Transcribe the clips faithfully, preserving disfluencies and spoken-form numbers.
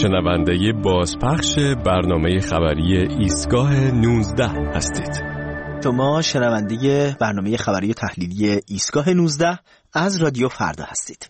شنونده بازپخش برنامه خبری ایستگاه نوزده هستید. شما شنونده برنامه خبری تحلیلی ایستگاه نوزده از رادیو فردا هستید.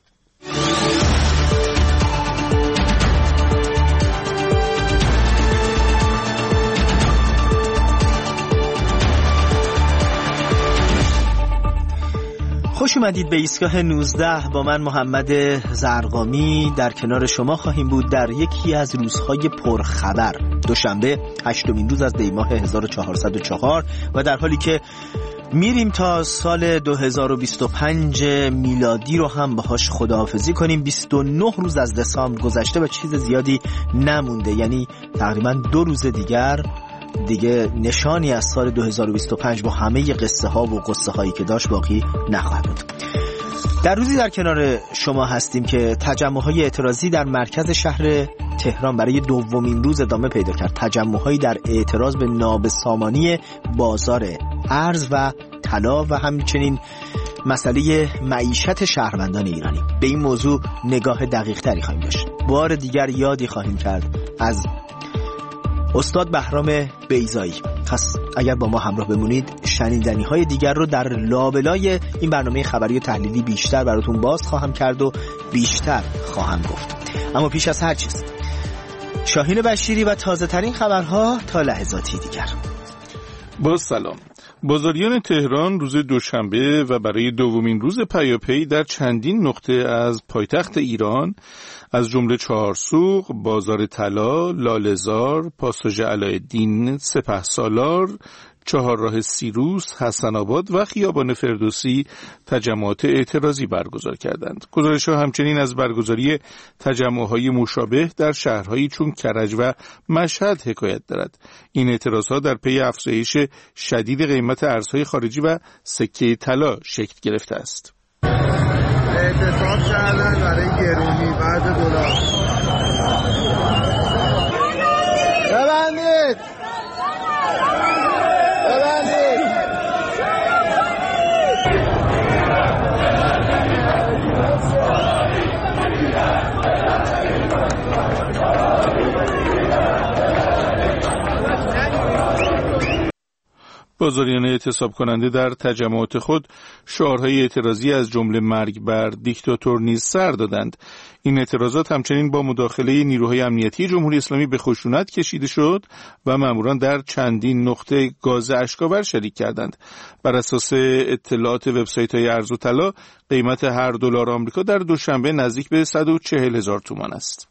خوش اومدید به ایستگاه نوزده. با من محمد زرقامی در کنار شما خواهیم بود در یکی از روزهای پرخبر، دوشنبه هشتمین روز از دی ماه هزار و چهارصد و چهار و در حالی که میریم تا سال دو هزار و بیست و پنج میلادی رو هم باهاش خداحافظی کنیم. بیست و نه روز از دسامبر گذشته و چیز زیادی نمونده، یعنی تقریبا دو روز دیگر دیگه نشانی از سال دو هزار و بیست و پنج با همه قصه ها و قصه هایی که داشت باقی نخواهد بود. در روزی در کنار شما هستیم که تجمع های اعتراضی در مرکز شهر تهران برای دومین روز ادامه پیدا کرد. تجمع هایی در اعتراض به نابسامانی بازار ارز و طلا و همچنین مسئله معیشت شهروندان ایرانی. به این موضوع نگاه دقیق تری خواهیم داشت. بار دیگر یادی خواهیم کرد از استاد بهرام بیضایی. پس اگر با ما همراه بمونید شنیدنی های دیگر رو در لابلای این برنامه خبری و تحلیلی بیشتر براتون باز خواهم کرد و بیشتر خواهم گفت. اما پیش از هر چیز شاهین بشیری و تازه ترین خبرها تا لحظاتی دیگر. با سلام. بازاریان تهران روز دوشنبه و برای دومین روز پیاپی در چندین نقطه از پایتخت ایران از جمله چهارسوق، بازار طلا، لاله‌زار، پاساژ علاءالدین، سپهسالار، چهارراه سیروس، حسن آباد و خیابان فردوسی تجمعات اعتراضی برگزار کردند. گزارش‌ها همچنین از برگزاری تجمع‌های مشابه در شهرهایی چون کرج و مشهد حکایت دارد. این اعتراضها در پی افزایش شدید قیمت ارزهای خارجی و سکه طلا شکل گرفته است. اعتصاب کردن برای گرونی بعد دلار. ببندید ببندید بازاریان اعتصاب کننده در تجمعات خود شعارهای اعتراضی از جمله مرگ بر دیکتاتور نیز سر دادند. این اعتراضات همچنین با مداخله نیروهای امنیتی جمهوری اسلامی به خشونت کشیده شد و ماموران در چندین نقطه گاز اشک‌آور شلیک کردند. بر اساس اطلاعات وبسایت‌های ارز و طلا، قیمت هر دلار آمریکا در دوشنبه نزدیک به صد و چهل هزار تومان است.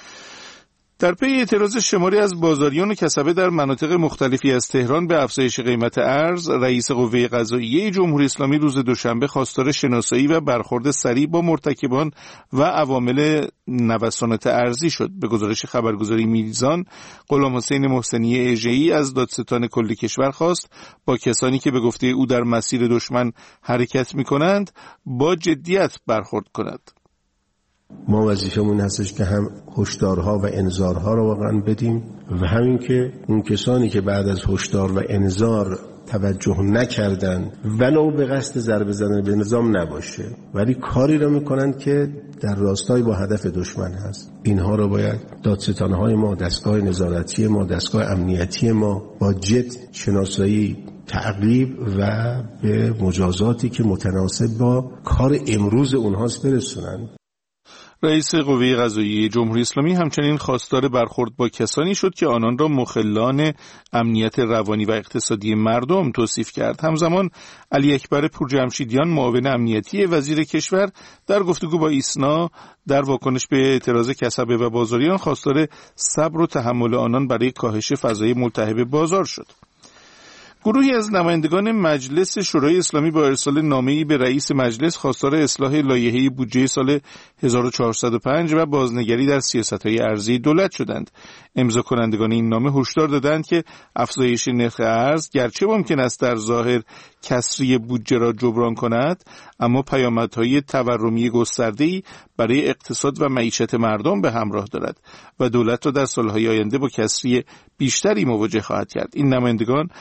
در پی اعتراض شماری از بازاریان و کسبه در مناطق مختلفی از تهران به افزایش قیمت ارز، رئیس قوه قضاییه جمهوری اسلامی روز دوشنبه خواستار شناسایی و برخورد سریع با مرتکبان و عوامل نوسانات ارزی شد. به گزارش خبرگزاری میزان، غلام حسین محسنی اژه‌ای از دادستان کل کشور خواست با کسانی که به گفته او در مسیر دشمن حرکت می‌کنند با جدیت برخورد کند. ما وظیفمون هستش که هم هشدارها و انذارها رو واقعا بدیم و همین که اون کسانی که بعد از هشدار و انذار توجه نکردن ولو به قصد ضربه زدن به نظام نباشه ولی کاری رو میکنن که در راستای با هدف دشمن هست، اینها رو باید دادستانهای ما، دستگاه نظارتی ما، دستگاه امنیتی ما با جد شناسایی، تعقیب و به مجازاتی که متناسب با کار امروز اونهاست برسونن. رئیس قوه قضاییه جمهوری اسلامی همچنین خواستار برخورد با کسانی شد که آنان را مخلان امنیت روانی و اقتصادی مردم توصیف کرد. همزمان علی اکبر پورجمشیدیان معاون امنیتی وزیر کشور در گفتگو با ایسنا در واکنش به اعتراض کسبه و بازاریان خواستار صبر و تحمل آنان برای کاهش فضای ملتهب بازار شد. گروهی از نمایندگان مجلس شورای اسلامی با ارسال نامه‌ای به رئیس مجلس خواستار اصلاح لایحه بودجه سال هزار و چهارصد و پنج و بازنگری در سیاست‌های ارزی دولت شدند. امضا کنندگان این نامه هشدار دادند که افزایش نرخ ارز گرچه ممکن است در ظاهر کسری بودجه را جبران کند، اما پیامدهای تورمی گسترده‌ای برای اقتصاد و معیشت مردم به همراه دارد و دولت را در سالهای آینده با کسری بیشتری مواجه خواهد کرد. این نمایندگان همچنین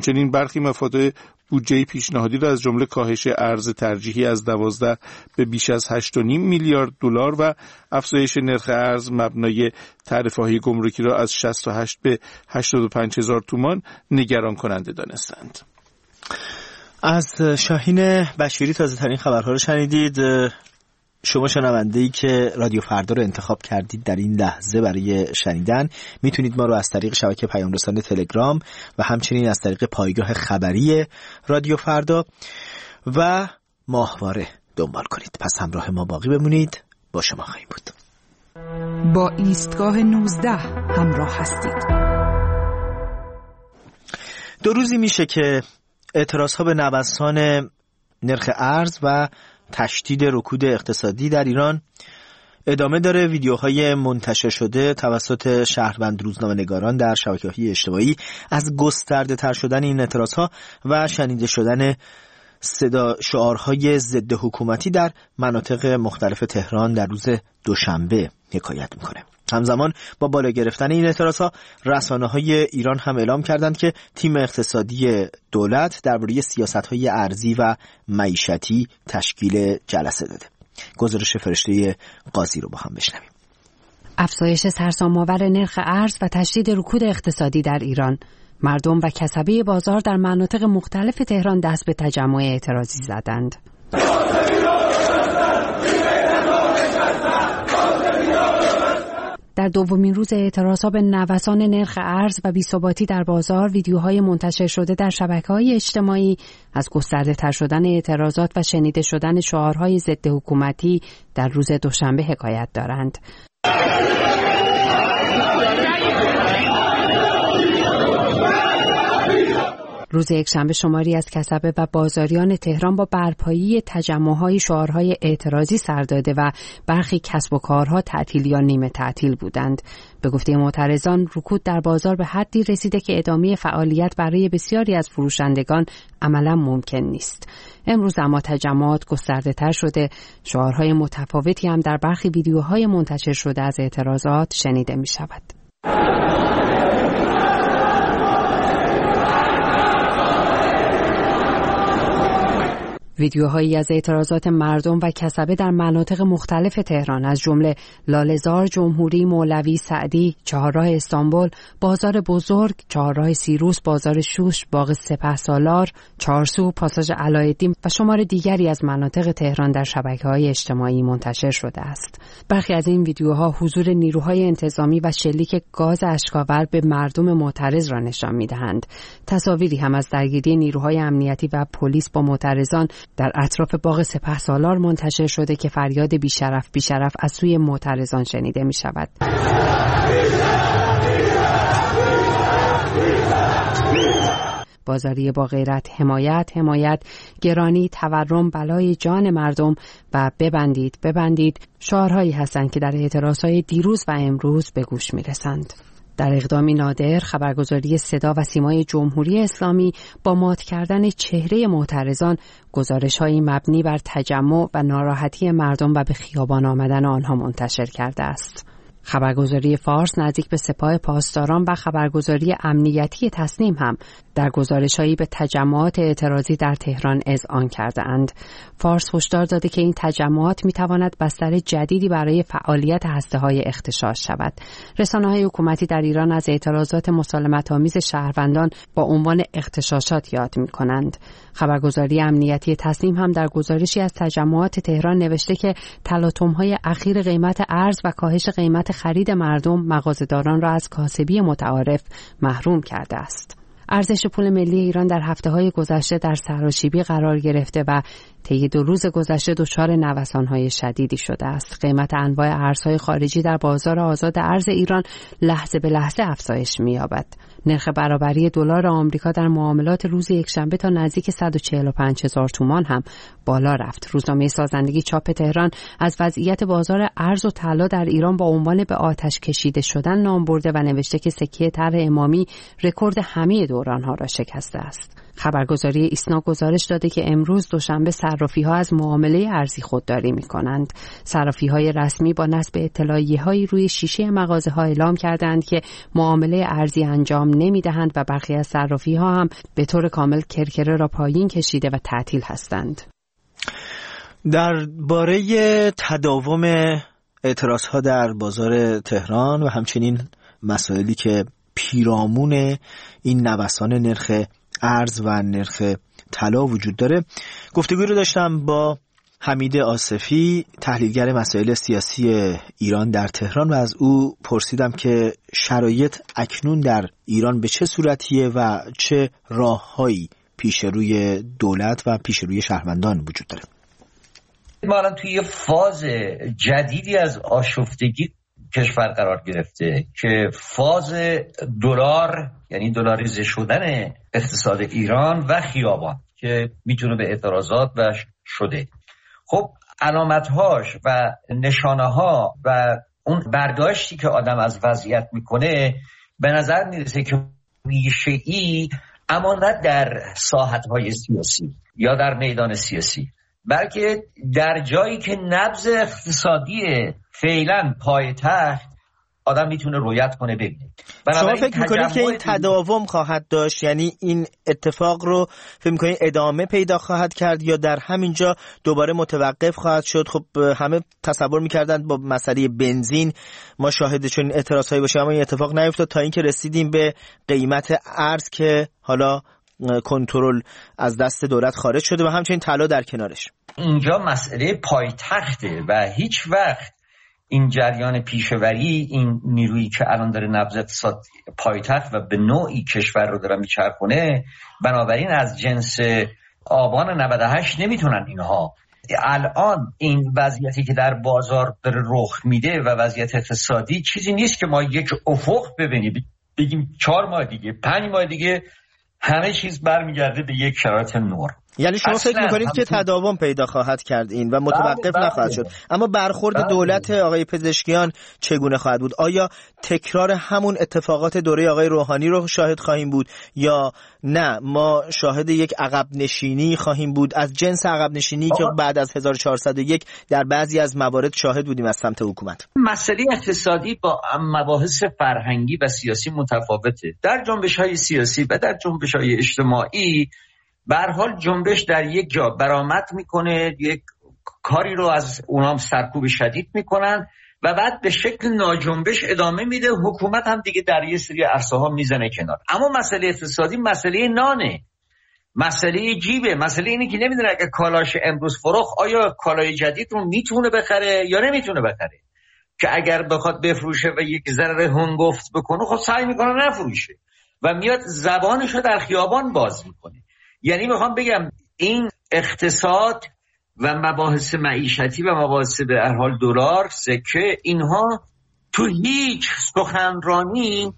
همچنین برخی مفادهای بودجه پیشنهادی را از جمله کاهش ارز ترجیحی از دوازده به بیش از هشت و نیم میلیارد دلار و افزایش نرخ ارز مبنای تعرفه‌های گمرکی را از شصت و هشت به هشتاد و پنج هزار تومان نگران کننده دانستند. از شاهین بشیری تازه ترین خبرها رو شنیدید. شما شنونده‌ای که رادیو فردا رو انتخاب کردید در این لحظه برای شنیدن، میتونید ما رو از طریق شبکه پیام رسان تلگرام و همچنین از طریق پایگاه خبری رادیو فردا و ماهواره دنبال کنید. پس همراه ما باقی بمونید، با شما خواهیم بود. با ایستگاه نوزده همراه هستید. دو روزی میشه که اعتراضها به نوسان نرخ ارز و تشدید رکود اقتصادی در ایران ادامه داره. ویدیوهای منتشر شده توسط شهروند روزنامه‌نگاران در شبکه‌های اجتماعی از گسترده تر شدن این اعتراضها و شنیده شدن صدا شعارهای ضد حکومتی در مناطق مختلف تهران در روز دوشنبه حکایت میکنه. همزمان با بالا گرفتن این اعتراضها، رسانه‌های ایران هم اعلام کردند که تیم اقتصادی دولت درباره سیاست‌های ارزی و معیشتی تشکیل جلسه داده. گزارش فرشته قاضی رو با هم بشنویم. افزایش سرسام‌آور نرخ ارز و تشدید رکود اقتصادی در ایران، مردم و کسبه بازار در مناطق مختلف تهران دست به تجمع اعتراضی زدند. در دومین روز اعتراضها به نوسان نرخ ارز و بی‌ثباتی در بازار، ویدیوهای منتشر شده در شبکه‌های اجتماعی از گسترده تر شدن اعتراضات و شنیده شدن شعارهای ضد حکومتی در روز دوشنبه حکایت دارند. روز یکشنبه شماری از کسبه و بازاریان تهران با برپایی تجمع‌های شعارهای اعتراضی سر داده و برخی کسب و کارها تعطیل یا نیمه تعطیل بودند. به گفته معترضان، رکود در بازار به حدی رسیده که ادامه فعالیت برای بسیاری از فروشندگان عملاً ممکن نیست. امروز اما تجمعات گسترده تر شده، شعارهای متفاوتی هم در برخی ویدیوهای منتشر شده از اعتراضات شنیده می شود. ویدیوهایی از اعتراضات مردم و کسبه در مناطق مختلف تهران از جمله لاله‌زار، جمهوری، مولوی، سعدی، چهارراه استانبول، بازار بزرگ، چهارراه سیروس، بازار شوش، باغ سپهسالار، چهارسو، پاساژ علایالدین و شمار دیگری از مناطق تهران در شبکه‌های اجتماعی منتشر شده است. برخی از این ویدیوها حضور نیروهای انتظامی و شلیک گاز اشک‌آور به مردم معترض را نشان می‌دهند. تصاویری هم از درگیری نیروهای امنیتی و پلیس با معترضان در اطراف باغ سپهسالار منتشر شده که فریاد بیشرف بیشرف از سوی معترضان شنیده می شود. بازاری با غیرت، حمایت، حمایت، گرانی، تورم، بلای جان مردم و ببندید، ببندید شعارهایی هستند که در اعتراضهای دیروز و امروز به گوش می رسند. در اقدامی نادر، خبرگزاری صدا و سیمای جمهوری اسلامی با مات کردن چهره معترضان، گزارش‌هایی مبنی بر تجمع و ناراحتی مردم و به خیابان آمدن آنها منتشر کرده است. خبرگزاری فارس نزدیک به سپاه پاسداران و خبرگزاری امنیتی تسنیم هم در گزارش‌هایی به تجمعات اعتراضی در تهران اذعان کرده‌اند. فارس هشدار داده که این تجمعات می‌تواند بستر جدیدی برای فعالیت هسته‌های اغتشاش شود. رسانه‌های حکومتی در ایران از اعتراضات مسالمت‌آمیز شهروندان با عنوان اغتشاشات یاد می‌کنند. خبرگزاری امنیتی تسنیم هم در گزارشی از تجمعات تهران نوشته که تلاطم‌های اخیر قیمت ارز و کاهش قیمت خرید مردم مغازه‌داران را از کاسبی متعارف محروم کرده است. ارزش پول ملی ایران در هفته‌های گذشته در سراشیبی قرار گرفته و طی دو روز گذشته دچار نوسان‌های شدیدی شده است. قیمت انواع ارزهای خارجی در بازار آزاد ارز ایران لحظه به لحظه افزایش می‌یابد. نرخ برابری دلار آمریکا در معاملات روز یکشنبه تا نزدیک صد و چهل و پنج هزار تومان هم بالا رفت. روزنامه سازندگی چاپ تهران از وضعیت بازار ارز و طلا در ایران با عنوان به آتش کشیده شدن نام برده و نوشته که سکه طرح امامی رکورد همه دوران‌ها را شکسته است. خبرگزاری ایسنا گزارش داده که امروز دوشنبه صرافی‌ها از معامله ارزی خودداری می‌کنند. صرافی‌های رسمی با نصب اطلاعیه‌هایی روی شیشه مغازه‌ها اعلام کردند که معامله ارزی انجام نمی‌دهند و برخی از صرافی‌ها هم به طور کامل کرکره را پایین کشیده و تعطیل هستند. درباره تداوم اعتراض‌ها در بازار تهران و همچنین مسائلی که پیرامون این نوسان نرخ ارز و نرخ طلا وجود داره گفتگوی رو داشتم با حمید آصفی، تحلیلگر مسائل سیاسی ایران در تهران، و از او پرسیدم که شرایط اکنون در ایران به چه صورتیه و چه راههایی پیش روی دولت و پیش روی شهروندان وجود داره. ما الان توی فاز جدیدی از آشفتگی کشور قرار گرفته که فاز دلار، یعنی دلاریزه شدن اقتصاد ایران و خیابان که میتونه به اعتراضات و شده. خب علامتهاش و نشانه‌ها و اون برداشتی که آدم از وضعیت میکنه به نظر میرسه که ریشه‌ای اما نه در ساحت‌های سیاسی یا در میدان سیاسی، بلکه در جایی که نبض اقتصادی فعلا پایتخت آدم میتونه رویت کنه ببینه. شما فکر میکنید که این تداوم خواهد داشت، یعنی این اتفاق رو فکر میکنید ادامه پیدا خواهد کرد یا در همین جا دوباره متوقف خواهد شد؟ خب همه تصور میکردند با مسئله بنزین ما شاهد چنین اعتراضایی باشیم، اما این اتفاق نیفتاد تا اینکه رسیدیم به قیمت ارز که حالا کنترل از دست دولت خارج شده و همچنین طلا در کنارش. اینجا مسئله پایتخته و هیچ وقت این جریان پیشوری، این نیرویی که الان داره نبض اقتصاد پایتخت و به نوعی کشور رو داره میچرخونه، بنابراین از جنس آبان نود و هشت نمیتونن اینها. الان این وضعیتی که در بازار داره رخ میده و وضعیت اقتصادی چیزی نیست که ما یک افق ببینیم بگیم چهار ماه دیگه، پنج ماه دیگه همه چیز برمیگرده به یک شرایط نور. یعنی شما فکر میکنید که تداوم پیدا خواهد کرد این و متوقف نخواهد شد، اما برخورد بله. دولت آقای پزشکیان چگونه خواهد بود؟ آیا تکرار همون اتفاقات دوره آقای روحانی رو شاهد خواهیم بود یا نه ما شاهد یک عقب نشینی خواهیم بود از جنس عقب نشینی که بعد از هزار و چهارصد و یک در بعضی از موارد شاهد بودیم از سمت حکومت؟ مسئله اقتصادی با مباحث فرهنگی و سیاسی متفاوته. در جنبش‌های سیاسی و در جنبش‌های اجتماعی به هر حال جنبش در یک جا برآمد میکنه، یک کاری رو از اونام سرکوب شدید میکنن و بعد به شکل ناجنبش ادامه میده. حکومت هم دیگه در یه سری عرصه ها میزنه کنار. اما مسئله اقتصادی مسئله نانه، مسئله جیبه، مسئله اینه که نمیدونه اگه کالاش امروز فروخت آیا کالای جدید رو میتونه بخره یا نمیتونه بخره، که اگر بخواد بفروشه و یک ذره هنگفت بکنه خب سعی میکنه نفروشه و میاد زبانش رو در خیابان باز میکنه. یعنی میخوام بگم این اقتصاد و مباحث معیشتی و مباحث به هر حال دلار، سکه، اینها تو هیچ سخنرانی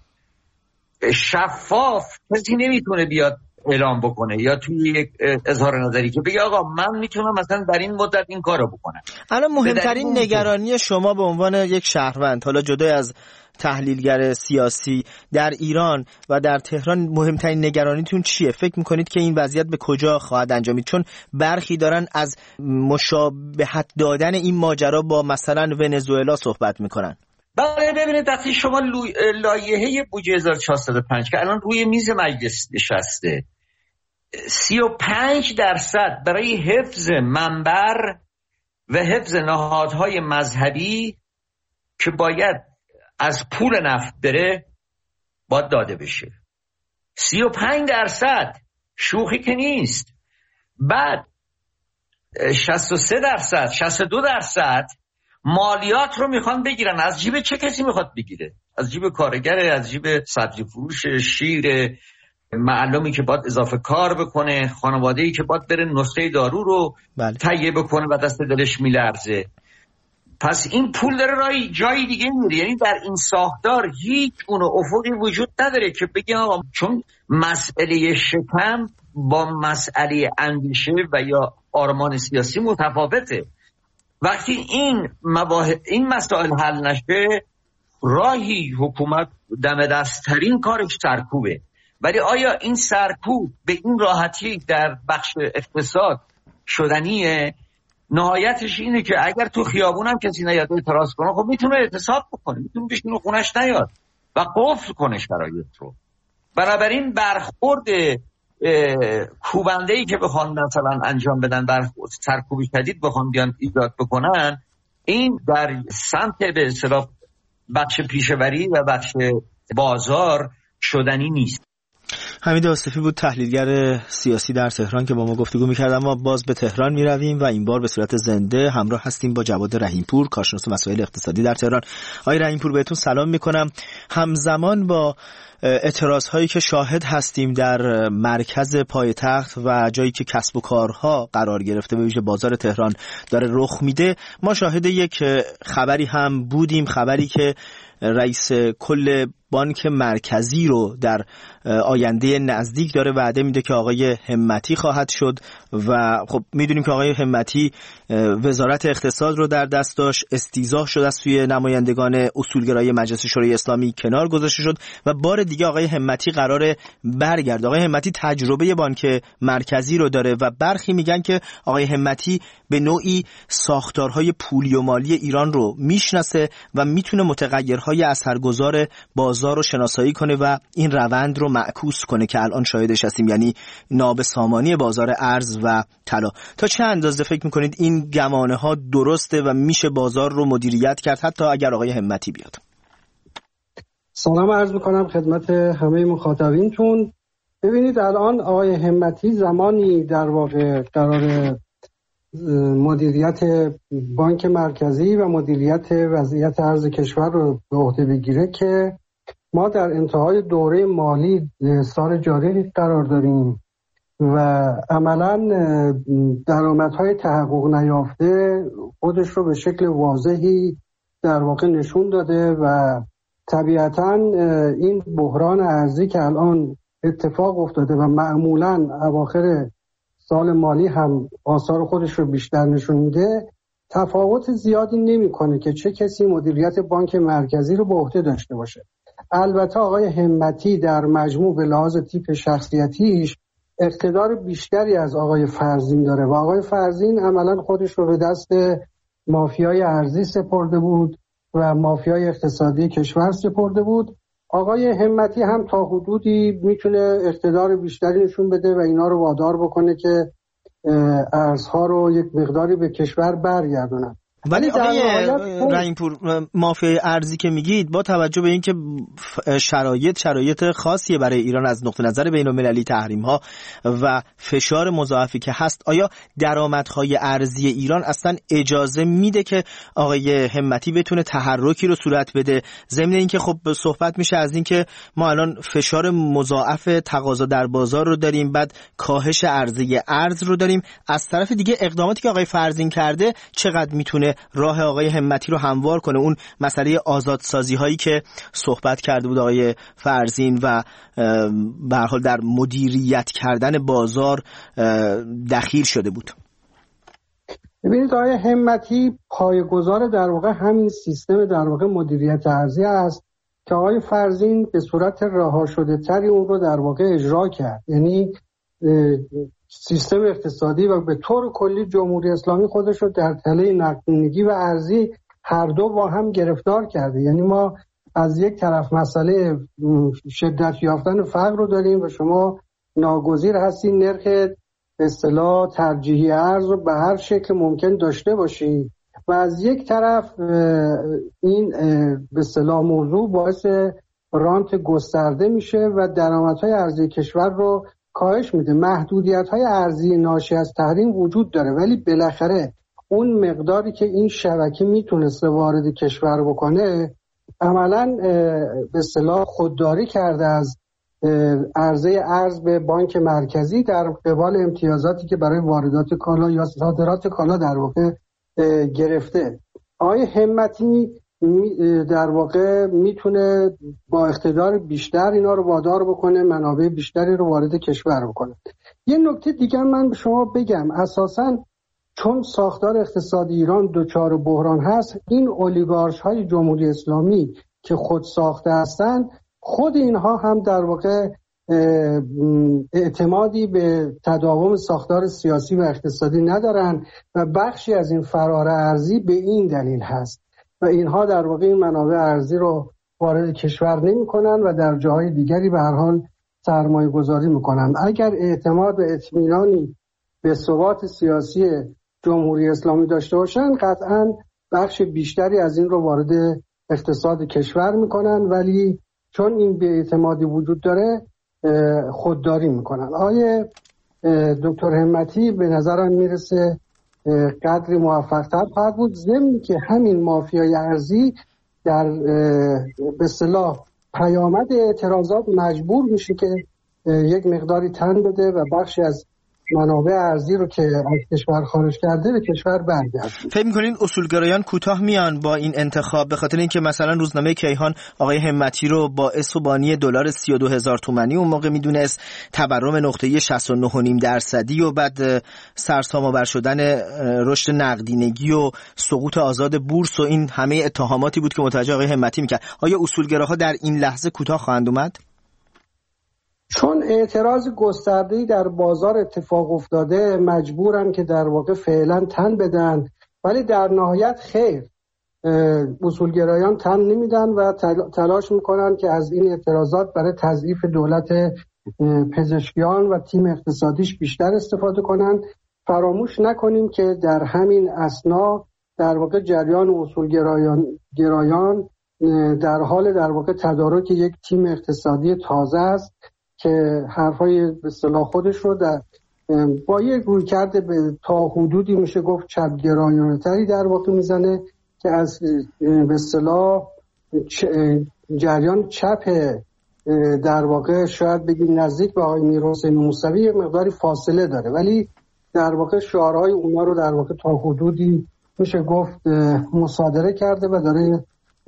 شفاف کسی نمیتونه بیاد اعلام بکنه یا توی یک اظهار نظری که بگه آقا من میتونم مثلا در این مدت این کارو بکنم. الان مهمترین نگرانی شما به عنوان یک شهروند، حالا جدای از تحلیلگر سیاسی، در ایران و در تهران مهمترین نگرانیتون چیه؟ فکر میکنید که این وضعیت به کجا خواهد انجامید؟ چون برخی دارن از مشابهت دادن این ماجرا با مثلا ونزوئلا صحبت میکنن. بله ببینید وقتی شما لایحه بودجه هزار و چهارصد و پنج که الان روی میز مجلس نشسته، سی و پنج درصد برای حفظ منبر و حفظ نهادهای مذهبی که باید از پول نفت بره باید داده بشه. سی و پنج درصد شوخی که نیست. بعد شصت و سه درصد شصت و دو درصد مالیات رو میخوان بگیرن. از جیب چه کسی میخواد بگیره؟ از جیب کارگر، از جیب سبزی فروش، شیر، معلومی که باید اضافه کار بکنه، خانواده‌ای که باید بره نسخه دارو رو بله. تهیه بکنه و دست دلش میلرزه. پس این پول داره رای جای دیگه میره. یعنی در این ساختار هیچ گونه افقی وجود نداره که بگیم آقا چون مسئله شکم با مسئله اندیشه و یا آرمان سیاسی متفاوته. وقتی این مباحث این مسائل حل نشه، راهی حکومت دم دست‌ترین کارش سرکوبه ولی آیا این سرکوب به این راحتی در بخش اقتصاد شدنیه؟ نهایتش اینه که اگر تو خیابونم کسی نیاد اعتراض کنه، خب میتونه اعتصاب بکنه، میتونه بشینه خونش نیاد و قفل کنه شرایط رو. بنابراین برخورد کوبنده‌ای که بخوان مثلا انجام بدن، برخورد سرکوبی شدید بخوان بیان ایجاد بکنن، این در سمت به اصطلاح بخش پیشه‌وری و بخش بازار شدنی نیست. حمید آصفی بود، تحلیلگر سیاسی در تهران که با ما گفتگو می‌کرد. ما باز به تهران می‌رویم و این بار به صورت زنده همراه هستیم با جواد رحیمپور، کارشناس مسائل اقتصادی در تهران. آقای رحیمپور بهتون سلام می‌کنم. همزمان با اعتراض هایی که شاهد هستیم در مرکز پایتخت و جایی که کسب و کارها قرار گرفته، به ویژه بازار تهران داره رخ میده، ما شاهد یک خبری هم بودیم، خبری که رئیس کل بانک مرکزی رو در آینده نزدیک داره وعده میده که آقای همتی خواهد شد و خب میدونیم که آقای همتی وزارت اقتصاد رو در دست داشت، استیضاح شد از سوی نمایندگان اصولگرای مجلس شورای اسلامی، کنار گذاشته شد و بار دیگه آقای همتی قراره برگرده. آقای همتی تجربه بانک مرکزی رو داره و برخی میگن که آقای همتی به نوعی ساختارهای پولی و مالی ایران رو میشناسه و میتونه متغیرهای اثرگذار بازار رو شناسایی کنه و این روند رو معکوس کنه که الان شاهدش هستیم، یعنی نابسامانی بازار ارز و طلا. تا چه اندازه فکر میکنید این گمانه ها درسته و میشه بازار رو مدیریت کرد حتی اگر آقای همتی بیاد؟ سلام عرض میکنم خدمت همه مخاطبینتون. ببینید الان آقای همتی زمانی در واقع قرار مدیریت بانک مرکزی و مدیریت وضعیت ارز کشور رو به عهده بگیره که ما در انتهای دوره مالی سال جاری قرار داریم و عملاً درآمدهای تحقق نیافته خودش رو به شکل واضحی در واقع نشون داده و طبیعتاً این بحران ارزی که الان اتفاق افتاده و معمولاً اواخر سال مالی هم آثار خودش رو بیشتر نشون میده، تفاوت زیادی نمیکنه که چه کسی مدیریت بانک مرکزی رو به عهده داشته باشه. البته آقای همتی در مجموع به لحاظ تیپ شخصیتیش اقتدار بیشتری از آقای فرزین داره و آقای فرزین عملاً خودش رو به دست مافیای ارزی سپرده بود و مافیای اقتصادی کشور سپرده بود. آقای همتی هم تا حدودی میتونه اقتدار بیشتری نشون بده و اینا رو وادار بکنه که ارزها رو یک مقداری به کشور برگردونن. ولی آقای رحیمپور، مافیای ارزی که میگید با توجه به اینکه شرایط شرایط خاصیه برای ایران از نقطه نظر بین‌المللی، تحریم‌ها و فشار مضاعفی که هست، آیا درآمدهای ارزی ایران اصلا اجازه میده که آقای همتی بتونه تحرکی رو صورت بده؟ ضمن اینکه خب صحبت میشه از اینکه ما الان فشار مضاعف تقاضا در بازار رو داریم، بعد کاهش عرضه ارز رو داریم، از طرف دیگه اقداماتی که آقای فرزین کرده چقدر میتونه راه آقای همتی رو هموار کنه؟ اون مسئله آزادسازی هایی که صحبت کرده بود آقای فرزین و به هر حال در مدیریت کردن بازار دخیل شده بود. ببینید آقای همتی پایه‌گذار در واقع همین سیستم در واقع مدیریت ارزی است که آقای فرزین به صورت رها شده تری اون رو در واقع اجرا کرد. یعنی سیستم اقتصادی و به طور کلی جمهوری اسلامی خودش رو در تله نقدینگی و ارزی هر دو با هم گرفتار کرده. یعنی ما از یک طرف مسئله شدت یافتن فقر رو داریم و شما ناگزیر هستین نرخ به اصطلاح ترجیحی ارز رو به هر شکل ممکن داشته باشی و از یک طرف این به اصطلاح موضوع باعث رانت گسترده میشه و درآمدهای ارزی کشور رو کاهش میده. محدودیت‌های ارزی ناشی از تحریم وجود داره ولی بالاخره اون مقداری که این شبکه میتونسته وارد کشور بکنه عملاً به اصطلاح خودداری کرده از عرضه ارز به بانک مرکزی در قبال امتیازاتی که برای واردات کالا یا صادرات کالا در واقع گرفته. آقای همتی در واقع میتونه با اقتدار بیشتر اینا رو وادار بکنه، منابع بیشتری رو وارد کشور بکنه. یه نکته دیگه من به شما بگم، اساساً چون ساختار اقتصادی ایران دچار بحران هست، این اولیگارش های جمهوری اسلامی که خود ساخته هستن، خود اینها هم در واقع اعتمادی به تداوم ساختار سیاسی و اقتصادی ندارن و بخشی از این فرار ارزی به این دلیل هست و اینها در واقع این منابع ارزی رو وارد کشور نمی کنن و در جاهای دیگری به هر حال سرمایه گذاری میکنن. اگر اعتماد و اطمینانی به ثبات سیاسی جمهوری اسلامی داشته باشن قطعا بخش بیشتری از این رو وارد اقتصاد کشور میکنن، ولی چون این بی‌اعتمادی وجود داره خودداری میکنن. آیه دکتر همتی به نظرم میرسه قدری موفق‌تر خواهد بود، ضمن که همین مافیای ارزی در به اصطلاح پیامد اعتراضات مجبور میشه که یک مقداری تن بده و بخشی از منابع ارزی رو که از کشور خارج کرده به کشور برگرده. فکر می‌کنین اصولگرایان کوتاه میان با این انتخاب، به خاطر اینکه مثلا روزنامه کیهان آقای همتی رو باعث و بانی دلار سی و دو هزار تومانی اون موقع میدونست، تورم نقطه‌ای شصت و نه و نیم درصدی و بعد سرسام‌آور شدن رشد نقدینگی و سقوط آزاد بورس و این همه اتهاماتی بود که متوجه آقای همتی میکرد. آیا اصولگراها در این لحظه کوتاه خواهند اومد؟ چون اعتراض گسترده‌ای در بازار اتفاق افتاده مجبورن که در واقع فعلا تن بدن، ولی در نهایت خیر اصولگرایان تن نمیدن و تلاش میکنن که از این اعتراضات برای تضعیف دولت پزشکیان و تیم اقتصادیش بیشتر استفاده کنن. فراموش نکنیم که در همین اثنا در واقع جریان اصولگرایان گرایان در حال در واقع تدارک یک تیم اقتصادی تازه است که حرفای به اصطلاح خودش رو در با یک رویکرد به تا حدودی میشه گفت چپگرایانه‌تری در واقع میزنه که از به اصطلاح جریان چپ در واقع شاید بگیم نزدیک به آقای میرحسین موسوی مقداری فاصله داره، ولی در واقع شعارهای اونا رو در واقع تا حدودی میشه گفت مصادره کرده و داره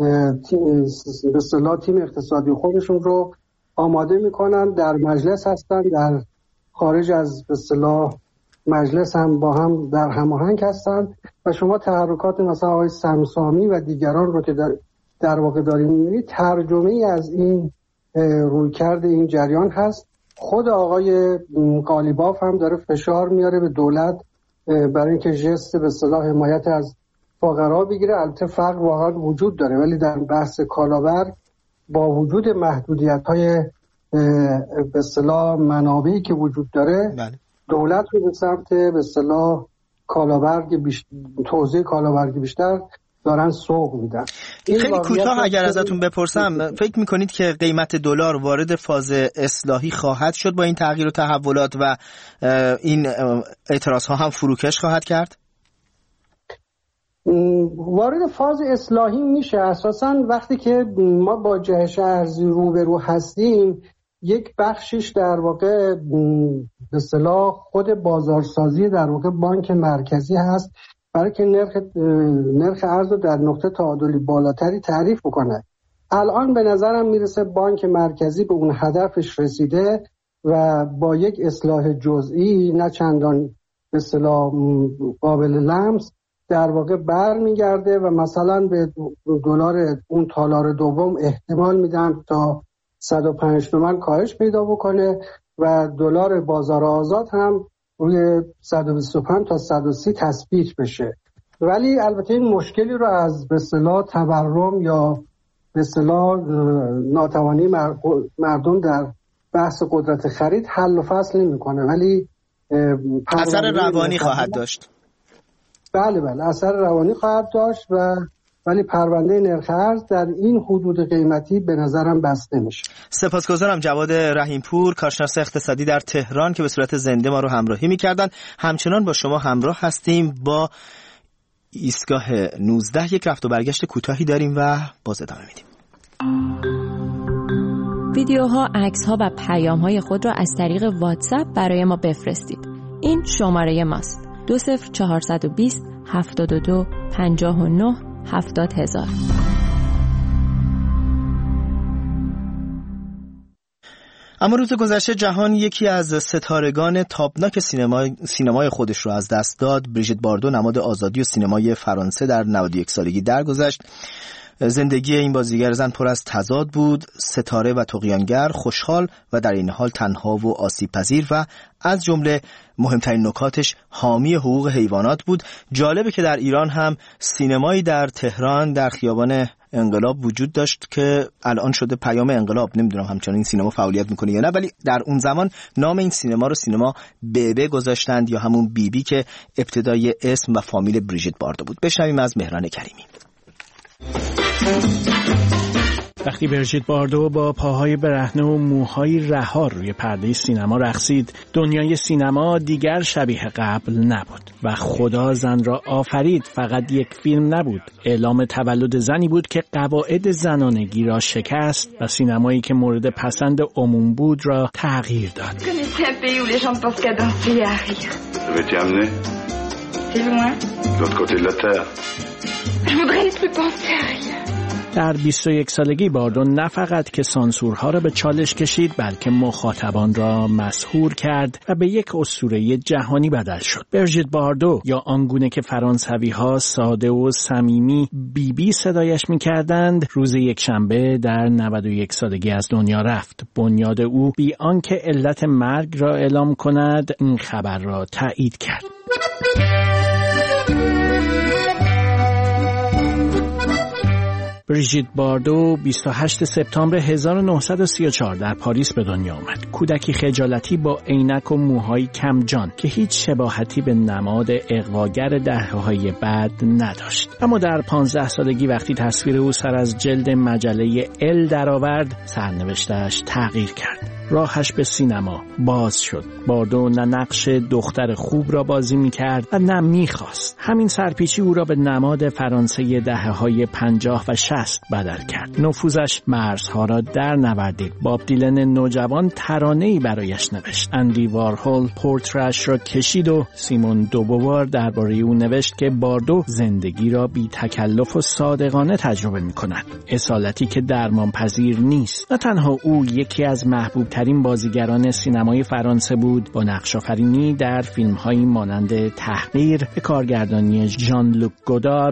به اصطلاح تیم اقتصادی خودشون رو آماده میکنن. در مجلس هستن، در خارج از به اصطلاح مجلس هم با هم در هماهنگ هستن و شما تحرکات مثلا آقای سمسامی و دیگران رو که در, در واقع داریم میبینید ترجمه ای از این رویکرد این جریان هست. خود آقای قالیباف هم داره فشار میاره به دولت برای اینکه ژست به اصطلاح حمایت از فقرا بگیره. البته فقر واقعا وجود داره، ولی در بحث کالاور با وجود محدودیت‌های به اصطلاح منابعی که وجود داره بله. دولت رو به سمت به اصطلاح کالابرگ بیشتر، توزیع کالابرگ بیشتر دارن سوق میدن. خیلی کوتاه اگر ازتون بپرسم، فکر میکنید که قیمت دلار وارد فاز اصلاحی خواهد شد با این تغییر و تحولات و این اعتراض‌ها هم فروکش خواهد کرد؟ وارد فاز اصلاحی میشه اساساً وقتی که ما با جهش ارزی روبرو هستیم. یک بخشش در واقع به اصطلاح خود بازارسازی در واقع بانک مرکزی هست برای که نرخ نرخ ارز رو در نقطه تعادلی بالاتری تعریف بکنه. الان به نظرم میرسه بانک مرکزی به اون هدفش رسیده و با یک اصلاح جزئی نه چندان به اصطلاح قابل لمس در واقع بر میگرده و مثلا به دلار اون تالار دوم احتمال میدن تا صد و پنج تومان کاهش پیدا بکنه و دلار بازار آزاد هم روی صد و بیست و پنج تا صد و سی تثبیت بشه. ولی البته این مشکلی رو از به اصطلاح تورم یا به اصطلاح ناتوانی مردم در بحث قدرت خرید حل و فصل نمیکنه، ولی اثر روانی خواهد داشت. بله بله اثر روانی خواهد داشت و ولی پرونده نرخ ارز در این حدود قیمتی به نظرم بسته میشه. سپاسگزارم جواد رحیمپور، کارشناس اقتصادی در تهران که به صورت زنده ما رو همراهی میکردن. همچنان با شما همراه هستیم. با ایستگاه نوزده یک رفت و برگشت کوتاهی داریم و باز ادامه میدیم. ویدیوها، عکس‌ها و پیام‌های خود را از طریق واتساپ برای ما بفرستید. این شماره ماست: دو صفر چهارصد و بیست هفتاد و دو پنجاه و نه هفتاد هزار. اما روز گذشته جهان یکی از ستارگان تابناک سینمای سینمای خودش رو از دست داد. بریژیت باردو، نماد آزادی و سینمای فرانسه، در نود و یک سالگی درگذشت. زندگی این بازیگر زن پر از تضاد بود، ستاره و طغیانگر، خوشحال و در این حال تنها و آسیب پذیر و از جمله مهمترین نکاتش حامی حقوق حیوانات بود. جالبه که در ایران هم سینمایی در تهران در خیابان انقلاب وجود داشت که الان شده پیام انقلاب. نمیدونم همچنان این سینما فعالیت میکنه یا نه، ولی در اون زمان نام این سینما رو سینما بیبی گذاشتند یا همون بیبی بی که ابتدای اسم و فامیل بریژیت باردو بود. بشنویم از مهران کریمی. وقتی بریژیت باردو با پاهای برهنه و موهای رها روی پرده سینما رقصید، دنیای سینما دیگر شبیه قبل نبود و خدا زن را آفرید فقط یک فیلم نبود، اعلام تولد زنی بود که قواعد زنانگی را شکست و سینمایی که مورد پسند عموم بود را تغییر داد. در بیست و یک سالگی باردو نه فقط که سانسورها را به چالش کشید، بلکه مخاطبان را مسحور کرد و به یک اسطوره جهانی بدل شد. بریژیت باردو یا آنگونه که فرانسوی‌ها ساده و صمیمی بیبی بی صدایش می‌کردند، روز یکشنبه در نود و یک سالگی از دنیا رفت. بنیاد او بی آنکه علت مرگ را اعلام کند این خبر را تایید کرد. بریژیت باردو بیست و هشتم سپتامبر هزار و نهصد و سی و چهار در پاریس به دنیا آمد. کودکی خجالتی با عینک و موهای کمجان که هیچ شباهتی به نماد اغواگر دهه‌های بعد نداشت. اما در پانزده سالگی وقتی تصویر او سر از جلد مجله ال درآورد، سرنوشتش تغییر کرد. راهش به سینما باز شد. باردو نه نقش دختر خوب را بازی می‌کرد و نه می‌خواست. همین سرپیچی او را به نماد فرانسه دهه‌های پنجاه و شصت بدل کرد. نفوذش مرزها را در نوردید. باب دیلن نوجوان ترانه‌ای برایش نوشت. اندی وارهول پورترش را کشید و سیمون دوبوار درباره او نوشت که باردو زندگی را بی تکلف و صادقانه تجربه می‌کند. اصالتی که درمان پذیر نیست. نه تنها او یکی از محبوب ترین بازیگران سینمای فرانسه بود، با نقش‌آفرینی در فیلم‌هایی مانند تحقیر به کارگردانی ژان لوک گودار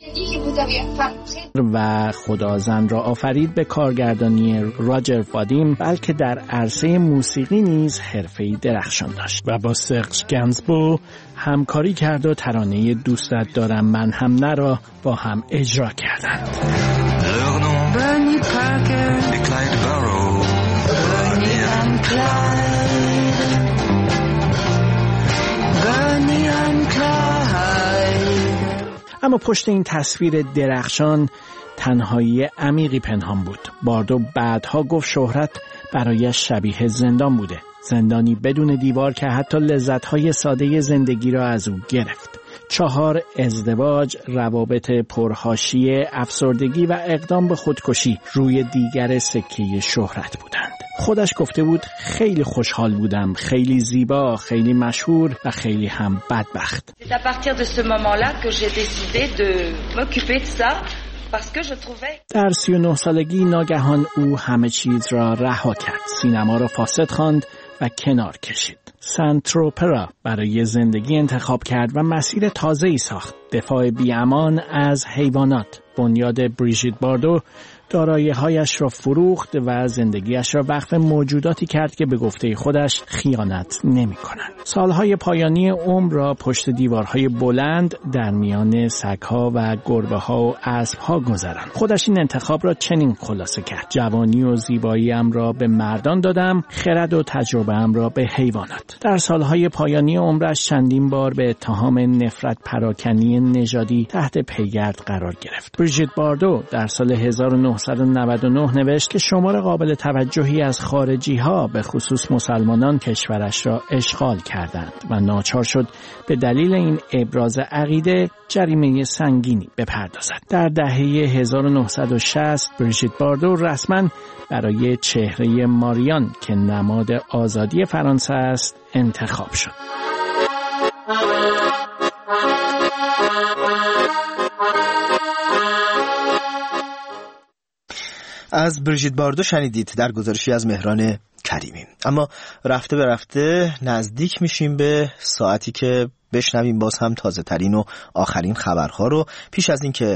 و خدا زن را آفرید به کارگردانی راجر وادیم، بلکه در عرصه موسیقی نیز حرفه‌ای درخشان داشت و با سرژ گنزبو همکاری کرد و ترانه دوستت دارم من هم نه را با هم اجرا کردند. بنی پارکر، کلاید بارو، بنی ام کلاید، بنی ام کلاید. اما پشت این تصویر درخشان تنهایی عمیقی پنهان بود. باردو بعدها گفت شهرت برایش شبیه زندان بوده، زندانی بدون دیوار که حتی لذت‌های ساده زندگی را از او گرفت. چهار ازدواج، روابط پرحاشیه، افسردگی و اقدام به خودکشی روی دیگر سکه شهرت بودند. خودش گفته بود خیلی خوشحال بودم، خیلی زیبا، خیلی مشهور و خیلی هم بدبخت. C'est à partir de ce moment-là que j'ai décidé de m'occuper de ça. در سی و نه سالگی ناگهان او همه چیز را رها کرد. سینما را فاسد خواند و کنار کشید. سنتروپرا برای زندگی انتخاب کرد و مسیر تازه‌ای ساخت. دفاع بی‌امان از حیوانات. بنیاد بریژیت باردو دارایی‌هایش را فروخت و زندگیش را وقف موجوداتی کرد که به گفته خودش خیانت نمی‌کنند. سالهای پایانی عمر را پشت دیوارهای بلند در میان سگ‌ها و گربه‌ها و اسب‌ها گذراند. خودش این انتخاب را چنین خلاصه کرد: جوانی و زیبایی‌ام را به مردان دادم، خرد و تجربه‌ام را به حیوانات. در سالهای پایانی عمرش چندین بار به اتهام نفرت پراکنی نژادی تحت پیگرد قرار گرفت. بریژیت باردو در سال هزار و نهصد و نود و نه نوشت که شمار قابل توجهی از خارجی‌ها به خصوص مسلمانان کشورش را اشغال کردند و ناچار شد به دلیل این ابراز عقیده جریمه سنگینی بپردازد. در دهه هزار و نهصد و شصت بریژیت باردو رسما برای چهره ماریان که نماد آزادی فرانسه است انتخاب شد. از بریژیت باردو شنیدید در گزارشی از مهران کریمی. اما رفته به رفته نزدیک میشیم به ساعتی که بشنویم باز هم تازه ترین و آخرین خبرها رو. پیش از این که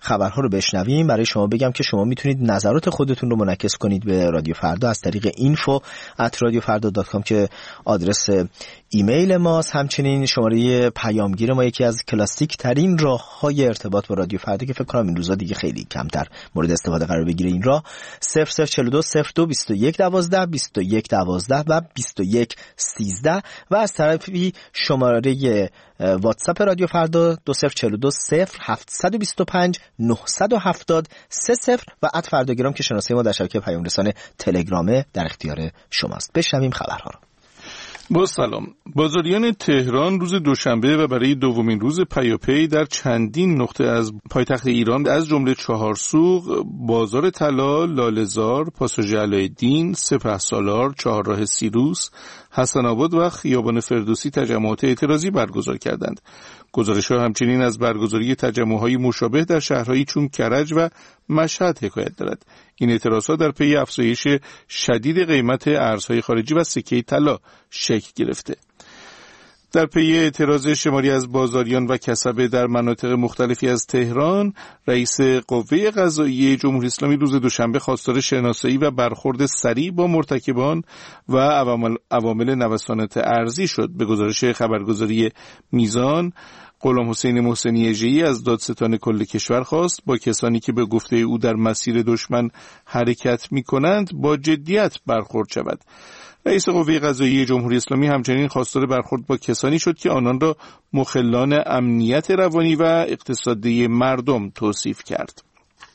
خبرها رو بشنویم برای شما بگم که شما میتونید نظرات خودتون رو منعکس کنید به رادیو فردا از طریق اینفو ات رادیو فردا دات کام که آدرس ایمیل ماست. همچنین شماره پیامگیر ما یکی از کلاسیک ترین راه‌های ارتباط با رادیو فردا که فکر کنم این روزا دیگه خیلی کمتر مورد استفاده قرار بگیره این راه صفر صفر چهل و دو صفر دو بیست و یک دوازده بیست و یک دوازده و بیست و یک سیزده و از طرفی شماره واتساپ رادیو فردا دو صفر چهل و دو صفر هفتصد و بیست و پنج نهصد و هفتاد سه صفر و ات فرداگرام که شناسه ما در شبکه پیام رسان تلگرامه در اختیار شماست. بشنویم خبرها رو. با سلام. بازاریان تهران روز دوشنبه و برای دومین روز پیاپی در چندین نقطه از پایتخت ایران از جمله چهارسوق، بازار طلا، لاله‌زار، پاساژ علایالدین، سپهسالار، چهارراه سیروس، حسن آباد و خیابان فردوسی تجمعات اعتراضی برگزار کردند. گزارش‌ها همچنین از برگزاری تجمع‌های مشابه در شهرهایی چون کرج و مشهد حکایت دارد. این اعتراضات در پی افزایش شدید قیمت ارزهای خارجی و سکه طلا شکل گرفته. در پی اعتراض شماری از بازاریان و کسبه در مناطق مختلفی از تهران، رئیس قوه قضاییه جمهوری اسلامی روز دوشنبه خواستار شناسایی و برخورد سریع با مرتکبان و عوامل, عوامل نوسانات ارزی شد. به گزارش خبرگزاری میزان، غلام حسین محسنی اژه‌ای از دادستان کل کشور خواست با کسانی که به گفته او در مسیر دشمن حرکت می‌کنند با جدیت برخورد شود. رئیس قوه قضاییه جمهوری اسلامی همچنین خواستار برخورد با کسانی شد که آنان را مخلان امنیت روانی و اقتصادی مردم توصیف کرد.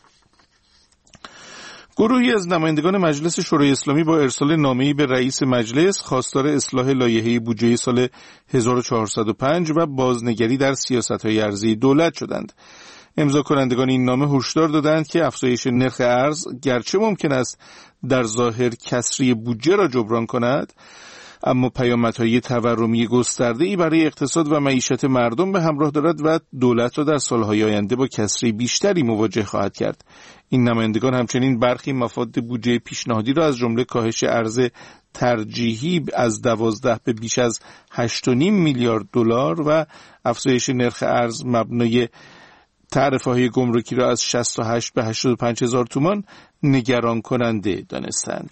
گروهی از نمایندگان مجلس شورای اسلامی با ارسال نامه‌ای به رئیس مجلس خواستار اصلاح لایحه بودجه سال هزار و چهارصد و پنج و بازنگری در سیاست‌های ارزی دولت شدند. امضا کنندگان این نامه هشدار دادند که افزایش نرخ ارز گرچه ممکن است در ظاهر کسری بودجه را جبران کند، اما پیامدهای تورمی گسترده‌ای برای اقتصاد و معیشت مردم به همراه دارد و دولت را در سالهای آینده با کسری بیشتری مواجه خواهد کرد. این نمایندگان همچنین برخی مفاد بودجه پیشنهادی را از جمله کاهش ارز ترجیحی از دوازده به بیش از هشت و نیم میلیارد دلار و افزایش نرخ ارز مبنای تعرفه‌های گمرکی را از شصت و هشت به هشتاد و پنج هزار تومان نگران کننده دانستند.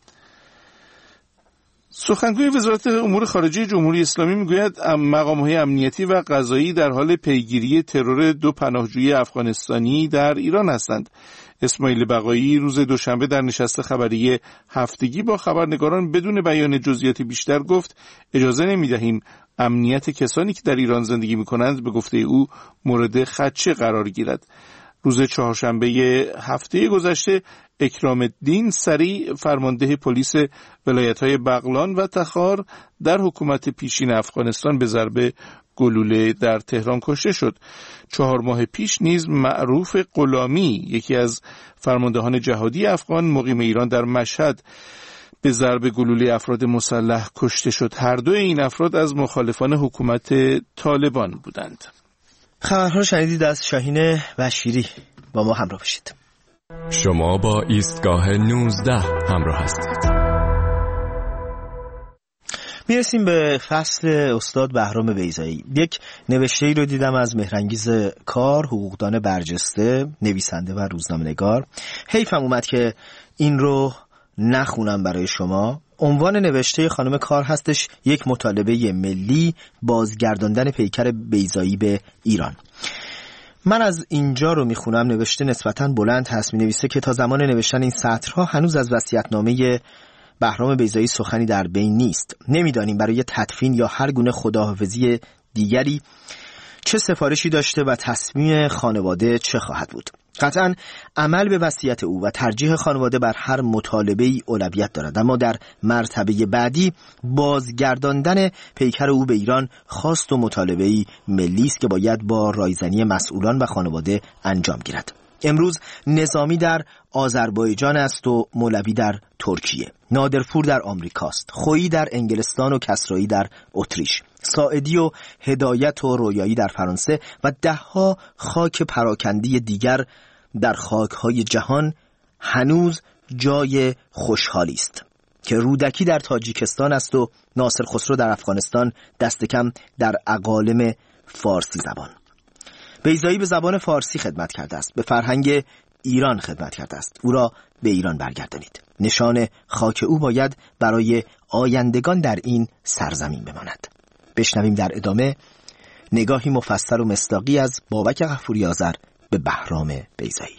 سخنگوی وزارت امور خارجه جمهوری اسلامی میگوید مقام‌های امنیتی و قضایی در حال پیگیری ترور دو پناهجوی افغانستانی در ایران هستند. اسماعیل بقایی روز دوشنبه در نشست خبری هفتگی با خبرنگاران بدون بیان جزئیات بیشتر گفت اجازه نمی‌دهیم امنیت کسانی که در ایران زندگی می‌کنند به گفته او مورد خدشه قرار گیرد. روز چهارشنبه هفته گذشته اکرام الدین سریع فرمانده پلیس ولایت‌های بغلان و تخار در حکومت پیشین افغانستان به ضرب گلوله در تهران کشته شد. چهار ماه پیش نیز معروف غلامی یکی از فرماندهان جهادی افغان مقیم ایران در مشهد به ضرب گلوله افراد مسلح کشته شد. هر دو این افراد از مخالفان حکومت طالبان بودند. خبرها رو شنیدید از شاهین بشیری. با ما همراه باشید. شما با ایستگاه نوزده همراه هستید. میرسیم به فصل استاد بهرام بیضایی. یک نوشته‌ای رو دیدم از مهرانگیز کار، حقوقدان برجسته، نویسنده و روزنامه‌نگار. حیفم اومد که این رو نخونم برای شما. عنوان نوشته خانم کار هستش یک مطالبه ملی بازگرداندن پیکر بیضایی به ایران. من از اینجا رو میخونم. نوشته نسبتاً بلند هست. می نویسه که تا زمان نوشتن این سطرها هنوز از وصیت‌نامه بهرام بیضایی سخنی در بین نیست. نمیدانیم برای تدفین یا هر گونه خداحافظی دیگری چه سفارشی داشته و تصمیم خانواده چه خواهد بود. قطعاً عمل به وصیت او و ترجیح خانواده بر هر مطالبه‌ای اولویت دارد، اما در مرتبه بعدی بازگرداندن پیکر او به ایران خواست و مطالبه‌ای ملی است که باید با رایزنی مسئولان و خانواده انجام گیرد. امروز نظامی در آذربایجان است و مولوی در ترکیه، نادرپور در آمریکاست، خویی در انگلستان و کسرایی در اتریش، ساعدی و هدایت و رویایی در فرانسه و دهها خاک پراکندی دیگر در خاکهای جهان هنوز جای خوشحالی است که رودکی در تاجیکستان است و ناصر خسرو در افغانستان، دست کم در اقالیم فارسی زبان. بیضایی به زبان فارسی خدمت کرده است، به فرهنگ ایران خدمت کرده است. او را به ایران برگردانید. نشان خاک او باید برای آیندگان در این سرزمین بماند. بشنویم در ادامه نگاهی مفصل و مصداقی از بابک غفوری آذر به بهرام بیضایی.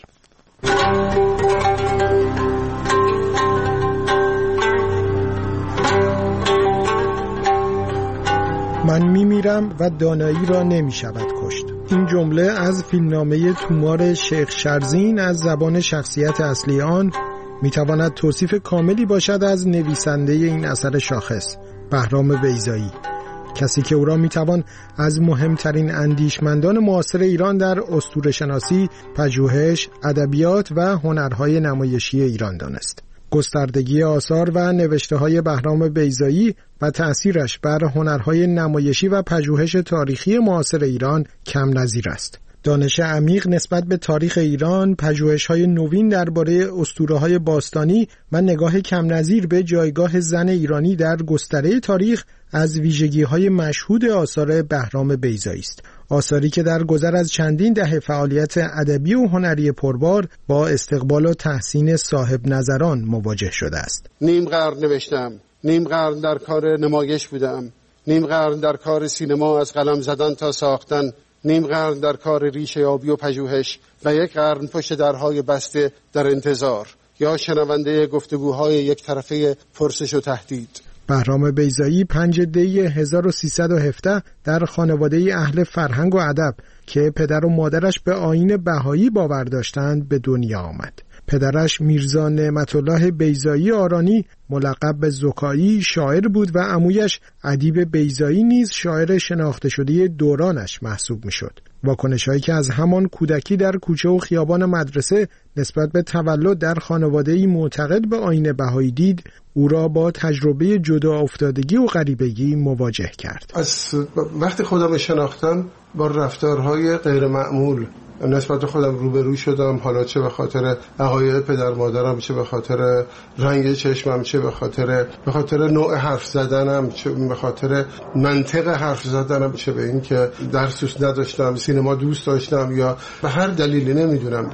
من میمیرم و دانایی را نمی شود کشت. این جمله از فیلمنامه تومار شیخ شرزین از زبان شخصیت اصلی آن می تواند توصیف کاملی باشد از نویسنده این اثر شاخص، بهرام بیضایی، کسی که او را می توان از مهمترین اندیشمندان معاصر ایران در اسطوره‌شناسی، پژوهش، ادبیات و هنرهای نمایشی ایران دانست. گستردگی آثار و نوشته‌های بهرام بیضایی و تأثیرش بر هنرهای نمایشی و پژوهش تاریخی معاصر ایران کم نظیر است. دانش عمیق نسبت به تاریخ ایران، پژوهش‌های نوین درباره اسطوره‌های باستانی و نگاه کم نظیر به جایگاه زن ایرانی در گستره تاریخ از ویژگی‌های مشهود آثار بهرام بیضایی است. آثاری که در گذر از چندین دهه فعالیت ادبی و هنری پربار با استقبال و تحسین صاحب نظران مواجه شده است. نیم قرن نوشتم، نیم قرن در کار نمایش بودم، نیم قرن در کار سینما از قلم زدن تا ساختن، نیم قرن در کار ریشه یابی و پژوهش و یک قرن پشت درهای بسته در انتظار یا شنونده گفتگوهای یک طرفه پرسش و تهدید. بهرام بیضایی پنج دی هزار و سیصد و هفده در خانواده اهل فرهنگ و ادب که پدر و مادرش به آیین بهایی باور داشتند به دنیا آمد. پدرش میرزا نعمت الله بیضایی آرانی ملقب به زکایی شاعر بود و عمویش ادیب بیضایی نیز شاعر شناخته شده دورانش محسوب میشد. واکنش‌هایی که از همان کودکی در کوچه و خیابان مدرسه نسبت به تولد در خانواده‌ای معتقد به آیین بهایی دید، او را با تجربه جدا افتادگی و غریبگی مواجه کرد. از وقتی خودم شناختم با رفتارهای غیر معمول نسبت خودم روبرو شدم، حالا چه به خاطر عقاید پدر مادرم، چه به خاطر رنگ چشمم، چه به خاطر به خاطر نوع حرف زدنم، چه به خاطر منطق حرف زدنم، چه به این که درس دوست نداشتم، سینما دوست داشتم یا به هر دلیلی نمیدونم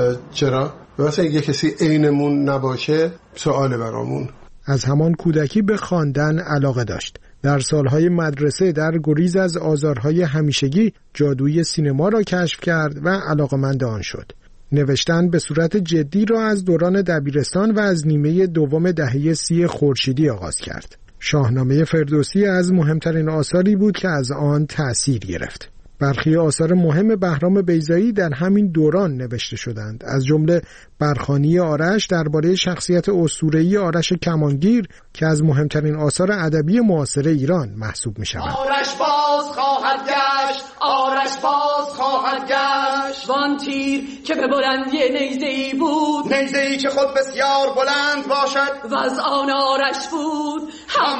چرا. مثلا اگه کسی عینمون نباشه سواله برامون. از همان کودکی به خواندن علاقه داشت. در سالهای مدرسه در گریز از آزارهای همیشگی جادوی سینما را کشف کرد و علاقه‌مند آن شد. نوشتن به صورت جدی را از دوران دبیرستان و از نیمه دوم دهه سی خورشیدی آغاز کرد. شاهنامه فردوسی از مهمترین آثاری بود که از آن تأثیر گرفت. برخی آثار مهم بهرام بیضایی در همین دوران نوشته شدند، از جمله برخانی آرش درباره شخصیت اسطوره‌ای آرش کمانگیر که از مهمترین آثار ادبی معاصر ایران محسوب می‌شود. آرش باز خواهد گشت، آرش باز خواهد گشت، وان تیر که به بلندی نیزه‌ای بود، نیزه‌ای که خود بسیار بلند باشد و از آن آرش بود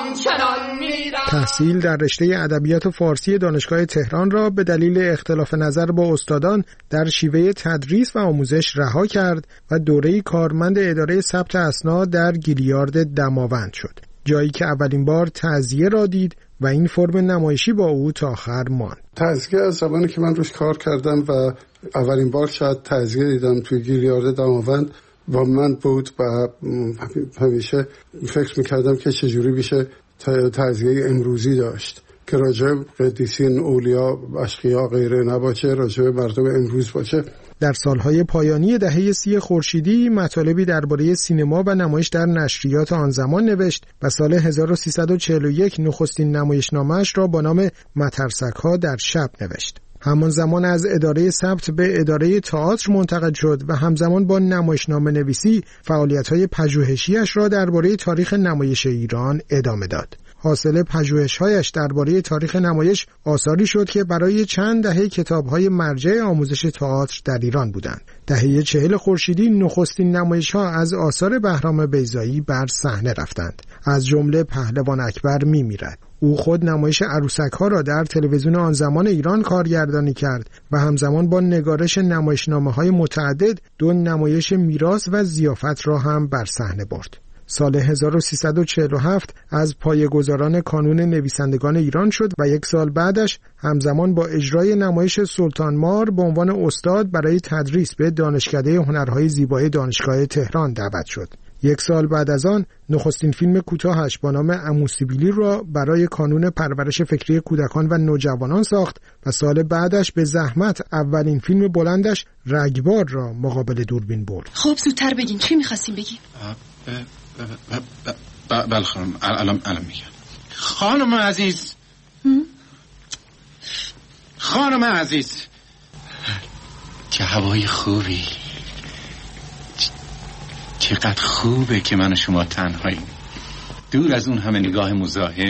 همچنان می‌رفت. تحصیل در رشته ادبیات فارسی دانشگاه تهران را به دلیل اختلاف نظر با استادان در شیوه تدریس و آموزش رها کرد و دوره کارمند اداره ثبت اسناد در گیلیارد دماوند شد، جایی که اولین بار تعزیه را دید و این فرم نمایشی با او تا آخر ماند. تعزیه از زمانی که من روش کار کردم و اولین بار شاید تعزیه دیدم توی گیلیارد دماوند با من بود و همیشه فکر میکردم که چجوری میشه تعزیه امروزی داشت که راجع قدیسین، اولیا، اشقیا غیره نباشه، راجع مردم امروز باشه. در سالهای پایانی دهه سی خورشیدی مطالبی درباره سینما و نمایش در نشریات آن زمان نوشت و سال هزار و سیصد و چهل و یک نخستین نمایشنامه‌اش را با نام مترسک‌ها در شب نوشت. همان زمان از اداره ثبت به اداره تئاتر منتقل شد و همزمان با نمایشنامه نویسی فعالیت‌های پژوهشی‌اش را درباره تاریخ نمایش ایران ادامه داد. حاصل پژوهش‌هایش درباره تاریخ نمایش آثاری شد که برای چند دهه کتاب‌های مرجع آموزش تئاتر در ایران بودند. دهه چهل خورشیدی نخستین نمایش‌ها از آثار بهرام بیضایی بر صحنه رفتند، از جمله پهلوان اکبر می‌میرد. او خود نمایش عروسک‌ها را در تلویزیون آن زمان ایران کارگردانی کرد و همزمان با نگارش نمایشنامه‌های متعدد دو نمایش میراث و ضیافت را هم بر صحنه برد. سال هزار و سیصد و چهل و هفت از پایه‌گذاران کانون نویسندگان ایران شد و یک سال بعدش همزمان با اجرای نمایش سلطان مار به عنوان استاد برای تدریس به دانشکده هنرهای زیبای دانشگاه تهران دعوت شد. یک سال بعد از آن نخستین فیلم کوتاهش با نام عمو سیبیلی را برای کانون پرورش فکری کودکان و نوجوانان ساخت و سال بعدش به زحمت اولین فیلم بلندش رگبار را مقابل دوربین برد. خب زودتر بگین چی می‌خواستین بگین؟ بله خانم الان الان میگم. خانم عزیز خانم عزیز چه هوای خوبی، چقدر خوبه که من و شما تنهاییم، دور از اون همه نگاه مزاحم.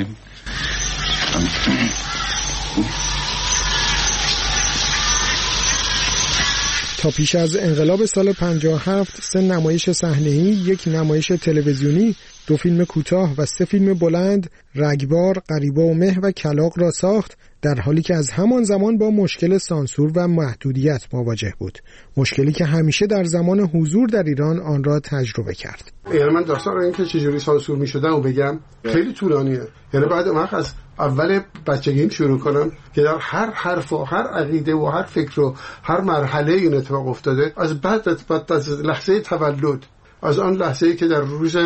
تا پیش از انقلاب سال پنجاه و هفت سه نمایش صحنه‌ای، یک نمایش تلویزیونی، دو فیلم کوتاه و سه فیلم بلند رگبار، غریبه و مه و کلاغ را ساخت، در حالی که از همان زمان با مشکل سانسور و محدودیت مواجه بود، مشکلی که همیشه در زمان حضور در ایران آن را تجربه کرد. یعنی من داستان این که چجوری سانسور می‌شدن و بگم خیلی طولانیه، یعنی بعد من از اول بچگیم شروع کنم که در هر حرف و هر عقیده و هر فکر و هر مرحله این اتفاق افتاده، از بعد بعد از لحظه تولد، از آن لحظه‌ای که در روز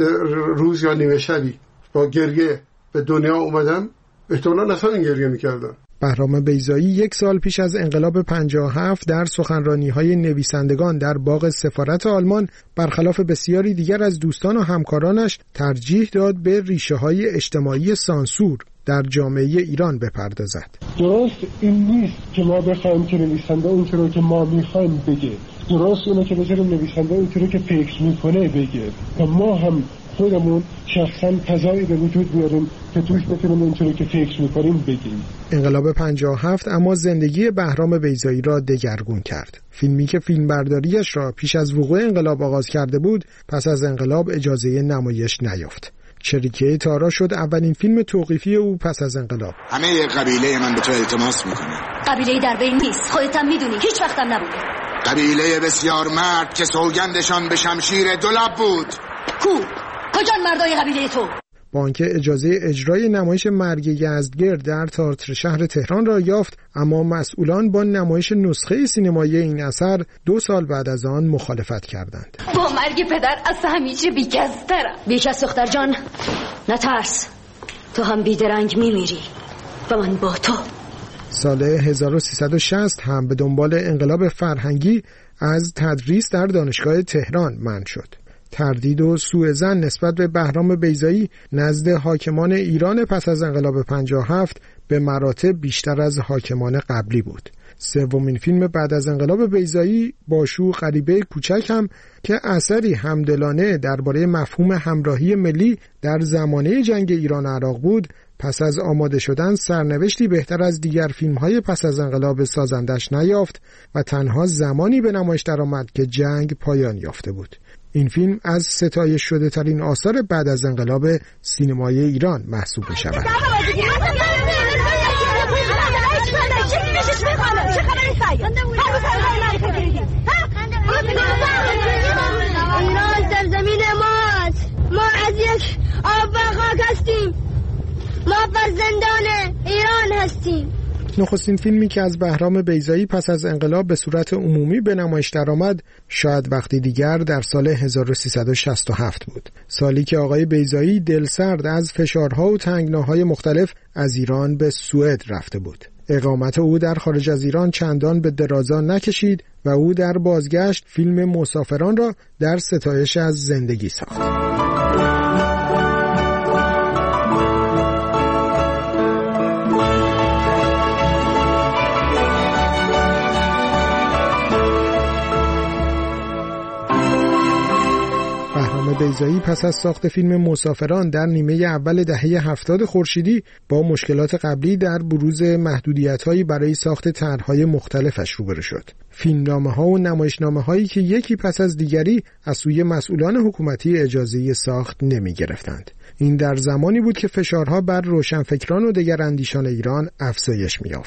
روز یا نیمه شبی با گریه به دنیا اومدم، احتمالاً اصلا این گریه می‌کردم. بهرام بیضایی یک سال پیش از انقلاب پنجاه و هفت در سخنرانی‌های نویسندگان در باغ سفارت آلمان برخلاف بسیاری دیگر از دوستان و همکارانش ترجیح داد به ریشه‌های اجتماعی سانسور در جامعه ایران بپردازد. درست این نیست که ما بخوایم که نویسنده اونطوری که ما می‌خوایم بگه، درست اونه که بذاریم نویسنده اونطوری که فکر می‌کنه بگه و ما هم خودمون شخصا فضایی به وجود بیاریم که توش بتونیم اونطوری که فکر می‌کنیم بگیم. انقلاب پنجاه و هفت اما زندگی بهرام بیضایی را دگرگون کرد. فیلمی که فیلمبرداریش را پیش از وقوع انقلاب آغاز کرده بود، پس از انقلاب اجازه نمایش نیافت. چریکه تارا شد اولین فیلم توقیفی او پس از انقلاب. همه قبیله من به تو التماس میکنه. قبیله در بین نیست، خودت هم میدونی، هیچ وقتم نبوده. قبیله بسیار مرد که سوگندشان به شمشیر دولاب بود. کو؟ کجا مردای قبیله تو؟ با آنکه اجازه اجرای نمایش مرگ یزدگرد در تئاتر شهر تهران را یافت، اما مسئولان با نمایش نسخه سینمایی این اثر دو سال بعد از آن مخالفت کردند. با مرگ پدر از همیشه بی‌کس‌ترم. بیکس دختر جان، نترس، تو هم بیدرنگ میمیری و من با تو. سال هزار و سیصد و شصت هم به دنبال انقلاب فرهنگی از تدریس در دانشگاه تهران منع شد. تردید و سوءظن نسبت به بهرام بیضایی نزد حاکمان ایران پس از انقلاب پنجاه و هفت به مراتب بیشتر از حاکمان قبلی بود. سومین فیلم بعد از انقلاب بیضایی، باشو غریبه کوچک هم که اثری همدلانه درباره مفهوم همراهی ملی در زمانه جنگ ایران و عراق بود، پس از آماده شدن سرنوشتی بهتر از دیگر فیلم‌های پس از انقلاب سازندش نیافت و تنها زمانی به نمایش درآمد که جنگ پایان یافته بود. این فیلم از ستایش شده ترین آثار بعد از انقلاب سینمای ایران محسوب می شود. ایران سرزمین ماست، ما از یک آب و خاک هستیم، ما فرزندان ایران هستیم. نخستین فیلمی که از بهرام بیضایی پس از انقلاب به صورت عمومی به نمایش درآمد شاید وقتی دیگر در سال هزار و سیصد و شصت و هفت بود، سالی که آقای بیضایی دلسرد از فشارها و تنگناهای مختلف از ایران به سوئد رفته بود. اقامت او در خارج از ایران چندان به درازا نکشید و او در بازگشت فیلم مسافران را در ستایش از زندگی ساخت. بیضایی پس از ساخت فیلم مسافران در نیمه اول دهه هفتاد خورشیدی با مشکلات قبلی در بروز محدودیت‌هایی برای ساخت طرح‌های مختلفش روبرو شد. فیلمنامه‌ها و نمایشنامه‌هایی که یکی پس از دیگری از سوی مسئولان حکومتی اجازه ساخت نمی‌گرفتند. این در زمانی بود که فشارها بر روشنفکران و دگراندیشان ایران افزایش می‌یافت.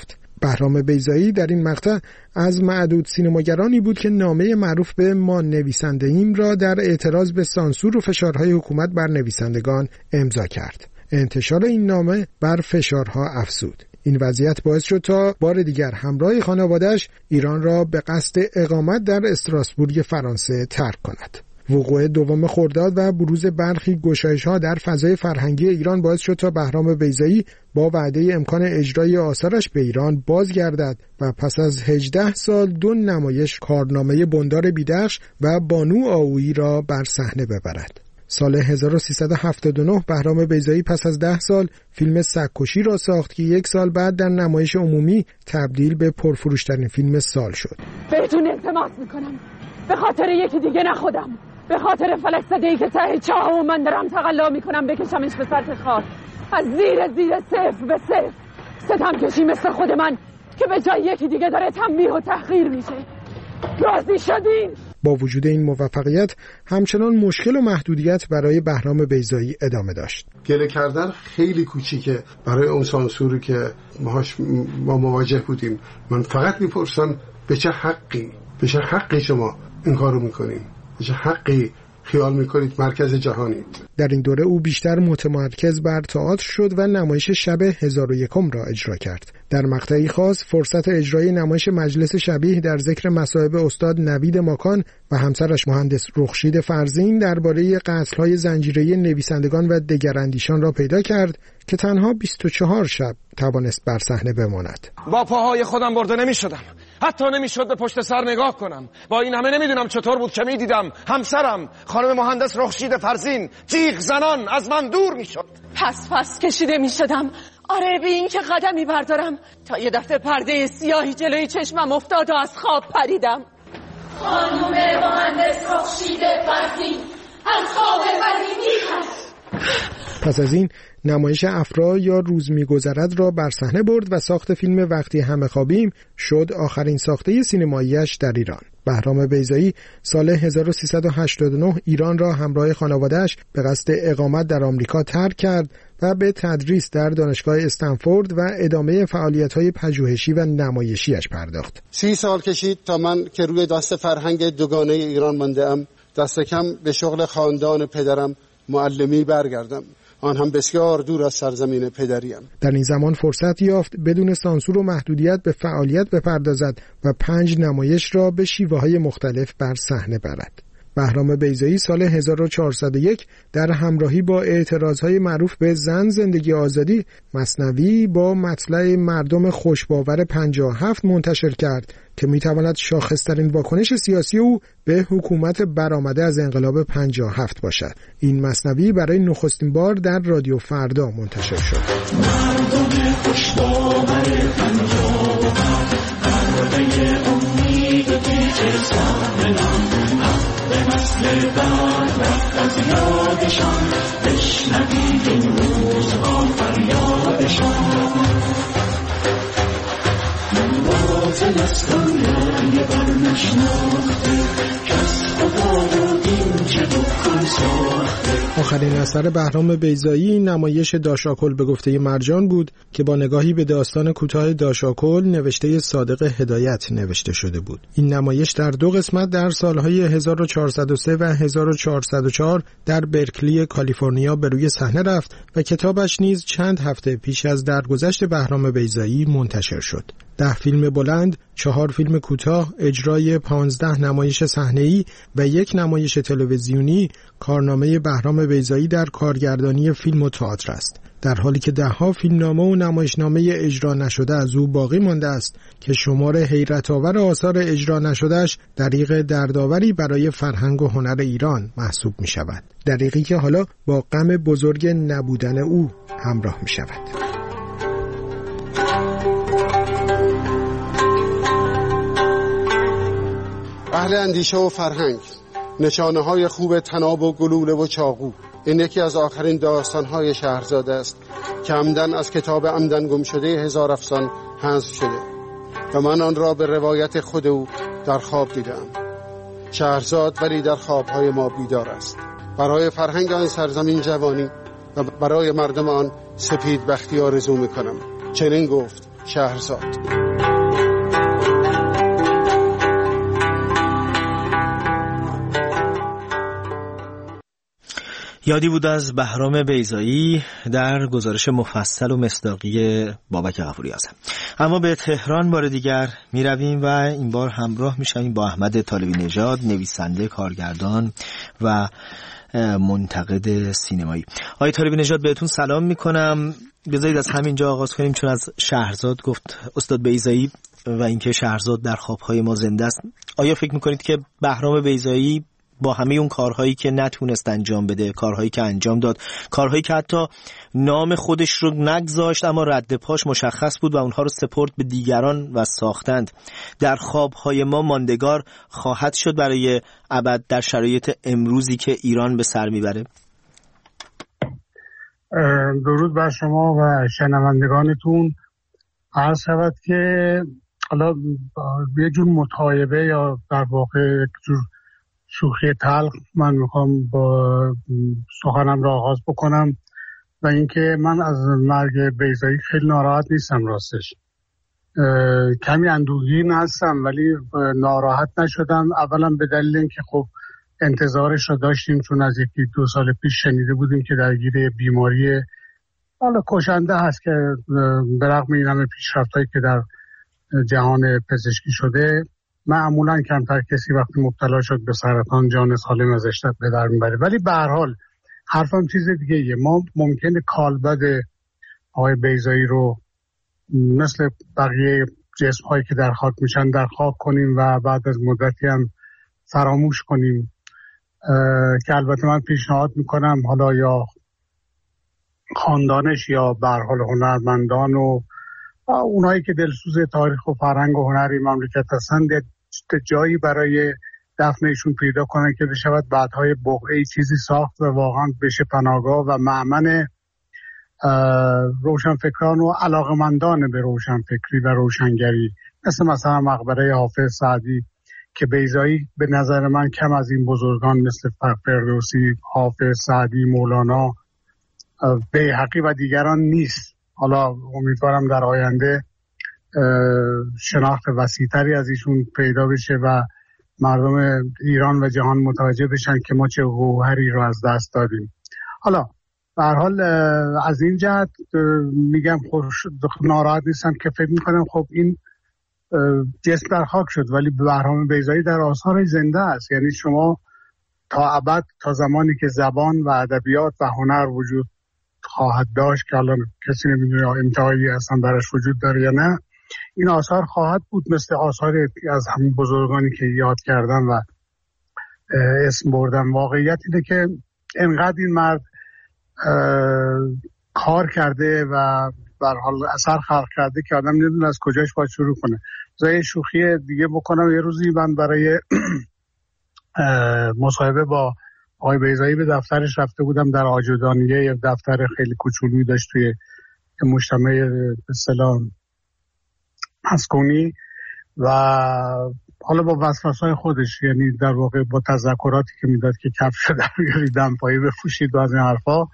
بهرام بیضایی در این مقطع از معدود سینماگرانی بود که نامه معروف به ما نویسنده ایم را در اعتراض به سانسور و فشارهای حکومت بر نویسندگان امضا کرد. انتشار این نامه بر فشارها افزود. این وضعیت باعث شد تا بار دیگر همراه خانواده‌اش ایران را به قصد اقامت در استراسبورگ فرانسه ترک کند. وقوع دوم خرداد و بروز برخی گشایش‌ها در فضای فرهنگی ایران باعث شد تا بهرام بیضایی با وعده امکان اجرای آثارش به ایران بازگردد و پس از هجده سال دو نمایش کارنامه بندار بیدخش و بانو آهویی را بر صحنه ببرد. سال هزار و سیصد و هفتاد و نه بهرام بیضایی پس از ده سال فیلم سگ‌کشی را ساخت که یک سال بعد در نمایش عمومی تبدیل به پرفروشترین فیلم سال شد. بهتون التماس میکنم به خاطر یکی دیگه، نه خودم، به خاطر فلک زده‌ای که ته چاه و من دارم تقلا میکنم بکشمش به سطح خاک، از زیر زیر صفر به صفر. ستم کشی مثل خود من که به جای یکی دیگه داره تنبیه و تحقیر میشه. راضی شدین؟ با وجود این موفقیت همچنان مشکل و محدودیت برای بهرام بیضایی ادامه داشت. گله کردن خیلی کوچیکه برای اون سانسوری که ماهاش ما مواجه بودیم. من فقط میپرسم به چه حقی به چه حقی شما این کارو میکنین؟ به چه حقی خیال میکنید مرکز جهانید؟ در این دوره او بیشتر متمرکز بر تئاتر شد و نمایش شب هزار و یکم را اجرا کرد. در مقطعی خاص فرصت اجرای نمایش مجلس شبیه در ذکر مصائب استاد نوید ماکان و همسرش مهندس رخشید فرزین درباره قتل‌های زنجیره‌ای نویسندگان و دگراندیشان را پیدا کرد که تنها بیست و چهار شب توانست بر صحنه بماند. با پاهای خودم برده نمی‌شدم، حتی نمی‌شد به پشت سر نگاه کنم. با این همه نمیدونم چطور بود که می‌دیدم همسرم خانم مهندس رخشید فرزین جیغ زنان از من دور می‌شد. پس پس کشیده می‌شدم، آره به این که قدمی بردارم، تا یه دفعه پرده سیاهی جلوی چشمم افتاد و از خواب پریدم. خانم مهندس رخشید فرزین از خواب پری می‌خواست. پس از این نمایش افرا یا روز می‌گذرد را بر صحنه برد و ساخت فیلم وقتی همه خوابیم شد آخرین ساخته سینمایی‌اش در ایران. بهرام بیضایی سال هزار و سیصد و هشتاد و نه ایران را همراه خانواده‌اش به قصد اقامت در آمریکا ترک کرد و به تدریس در دانشگاه استنفورد و ادامه فعالیت‌های پژوهشی و نمایشیش پرداخت. سی سال کشید تا من که روی دست فرهنگ دوگانه ایران مانده‌ام دست کم به شغل خاندان پدرم معلمی برگردم، آن هم بسیار دور از سرزمین پدریم. در این زمان فرصت یافت بدون سانسور و محدودیت به فعالیت بپردازد و پنج نمایش را به شیوه‌های مختلف بر صحنه برد. بهرام بیضایی سال هزار و چهارصد و یک در همراهی با اعتراضهای معروف به زن زندگی آزادی مثنوی با مطلع مردم خوشباور پنجاه و هفت منتشر کرد که میتواند شاخصترین واکنش سیاسی او به حکومت برآمده از انقلاب پنجاه و هفت باشد. این مثنوی برای نخستین بار در رادیو فردا منتشر شد. مردم خوشباور پنجاه و هفت پرده امید پیچ سامنان به مثل برد رفت از یادشان، بشنوید این روزها فریادشان. باطل است دنیای برنشناخته، کس خدا و دین چه دکان ساخته. آخرین اثر بهرام بیضایی نمایش داشاکل به گفته مرجان بود که با نگاهی به داستان کوتاه داشاکل نوشته صادق هدایت نوشته شده بود. این نمایش در دو قسمت در سالهای هزار و چهارصد و سه و هزار و چهارصد و چهار در برکلی کالیفرنیا به روی صحنه رفت و کتابش نیز چند هفته پیش از درگذشت بهرام بیضایی منتشر شد. ده فیلم بلند، چهار فیلم کوتاه، اجرای پانزده نمایش صحنه‌ای و یک نمایش تلویزیونی کارنامه بهرام بیضایی در کارگردانی فیلم و تئاتر است. در حالی که ده‌ها فیلمنامه و نمایشنامه اجرا نشده از او باقی مانده است که شمار حیرت‌آور آثار اجرا نشده‌اش دریغ دردآوری برای فرهنگ و هنر ایران محسوب می‌شود. دریغی که حالا با غم بزرگ نبودن او همراه می‌شود. اهل اندیشه و فرهنگ، نشانه های خوب طناب و گلوله و چاقو. این یکی از آخرین داستان‌های شهرزاد است که عمدن از کتاب عمدن گم شده هزار افسان حذف شده و من آن را به روایت خود او در خواب دیدم. شهرزاد ولی در خوابهای ما بیدار است. برای فرهنگ آن سرزمین جوانی و برای مردم آن سپید بختی آرزو می‌کنم. چنین گفت شهرزاد. یادی بود از بهرام بیضایی در گزارش مفصل و مصداقی بابک غفوری آزم. اما به تهران بار دیگر می رویم و این بار همراه می شویم با احمد طالبی نژاد، نویسنده، کارگردان و منتقد سینمایی. آقای طالبی نژاد بهتون سلام می کنم. بذارید از همینجا آغاز کنیم، چون از شهرزاد گفت استاد بیضایی و اینکه شهرزاد در خوابهای ما زنده است. آیا فکر می کنید که بهرام بیضایی با همه اون کارهایی که نتونست انجام بده، کارهایی که انجام داد، کارهایی که حتی نام خودش رو نگذاشت اما رد پاش مشخص بود و اونها رو سپرد به دیگران و ساختند، در خوابهای ما ماندگار خواهد شد برای ابد در شرایط امروزی که ایران به سر میبره؟ درود بر شما و شنوندگانتون. عرض شود که حالا یه جور مطایبه یا در واقع یک جور شوخی تلخ من میخوام با سخنم را آغاز بکنم و اینکه من از مرگ بیضایی خیلی ناراحت نیستم. راستش کمی اندوهگین هستم ولی ناراحت نشدم. اولا به دلیل اینکه خب انتظارش را داشتیم، چون از یکی دو سال پیش شنیده بودیم که درگیر بیماری حالا کشنده هست که به رغم این همه پیشرفت‌هایی که در جهان پزشکی شده معمولا کمتر کسی وقتی مبتلا شد به سرطان جان سالم ازش به در میبره. ولی به هر حال حرفم چیز دیگه ایه. ما ممکنه کالبد آقای بیضایی رو مثل بقیه جسم هایی که در خاک میشن در خاک کنیم و بعد از مدتی هم فراموش کنیم، که البته من پیشنهاد میکنم حالا یا خاندانش یا به هر حال هنرمندان و اونایی که دلسوز تاریخ و فرهنگ و هنری مملکت هستند جایی برای دفنشون پیدا کنن که بشود بعدهای بقعه چیزی ساخت و واقعا بشه پناهگاه و مأمن روشنفکران و علاقمندان به روشنفکری و روشنگری، مثل مثلا مقبره حافظ سعدی که بیضایی به نظر من کم از این بزرگان مثل فردوسی، حافظ، سعدی، مولانا، بیهقی و دیگران نیست. حالا امیدوارم در آینده شناخت وسیع‌تری از ایشون پیدا بشه و مردم ایران و جهان متوجه بشن که ما چه گوهری رو از دست دادیم. حالا به هر حال از این جهت میگم خوش ناراحت نیستم که فکر میکنم خب این جسم در خاک شد ولی بهرام بیضایی در آثار زنده است. یعنی شما تا ابد، تا زمانی که زبان و ادبیات و هنر وجود خواهد داشت که الان کسی نمیدونه انتهایی اصلا برش وجود داره یا نه، این آثار خواهد بود مثل آثار از همین بزرگانی که یاد کردم و اسم بردم. واقعیت اینه که انقدر این مرد کار کرده و به هر حال اثر خلق کرده که آدم نمیدونه از کجاش باید شروع کنه. زای شوخی دیگه بکنم، یه روزی من برای مصاحبه با آقای بیضایی به دفترش رفته بودم در آجودانیه، یه دفتر خیلی کوچولویی داشت توی مجتمع به اصطلاح مسکونی و حالا با وسوسه‌های خودش، یعنی در واقع با تذکراتی که میداد که کفش در بیاری دمپایی بپوشید و از این حرفا.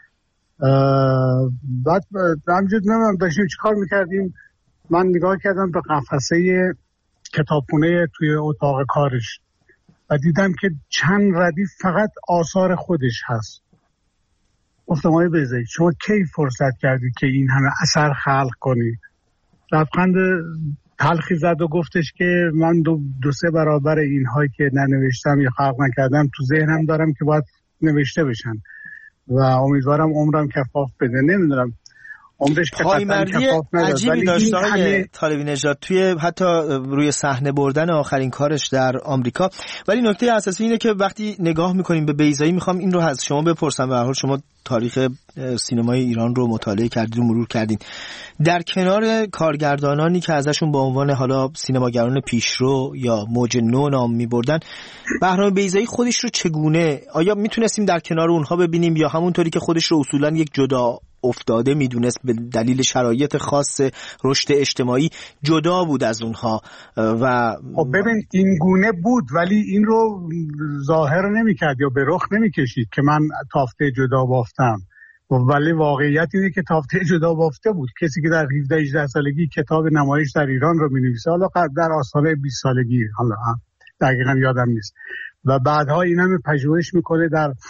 بعد همجد نمیم داشتیم چی کار میکردیم، من نگاه کردم به قفسه کتابخونه توی اتاق کارش و دیدم که چند ردیف فقط آثار خودش هست. گفتم آقای بیضایی شما کی فرصت کردید که این همه اثر خلق کنی؟ لبخند تلخی زد و گفتش که من دو, دو سه برابر اینهایی که ننوشتم یا خلق نکردم تو ذهنم دارم که باید نوشته بشن و امیدوارم عمرم کفاف بده. نمیدونم عمرش که پایمردی عجیبی داشت آقای طالبی نژاد توی حتی روی صحنه بردن آخرین کارش در آمریکا. ولی نکته اساسی اینه که وقتی نگاه میکنیم به بیضایی، میخوام این رو از شما بپرسم، به هر حال شما تاریخ سینمای ایران رو مطالعه کردید و مرور کردین، در کنار کارگردانانی که ازشون به عنوان حالا سینماگران پیشرو یا موج نو نام میبردن، بهرام بیضایی خودش رو چگونه، آیا میتونستیم در کنار اونها ببینیم یا همونطوری که خودش رو اصولا یک جدا افتاده میدونست به دلیل شرایط خاص رشد اجتماعی جدا بود از اونها؟ و ببین این گونه بود ولی این رو ظاهر نمیکرد یا به رخ نمیکشید که من تافته جدا بافتم، ولی واقعیت اینه که تافته جدا بافته بود. کسی که در هفده هجده سالگی کتاب نمایش در ایران رو مینویسه، حالا در آثار بیست سالگی، حالا دقیقا یادم نیست، و بعدها این هم پژوهش میکنه در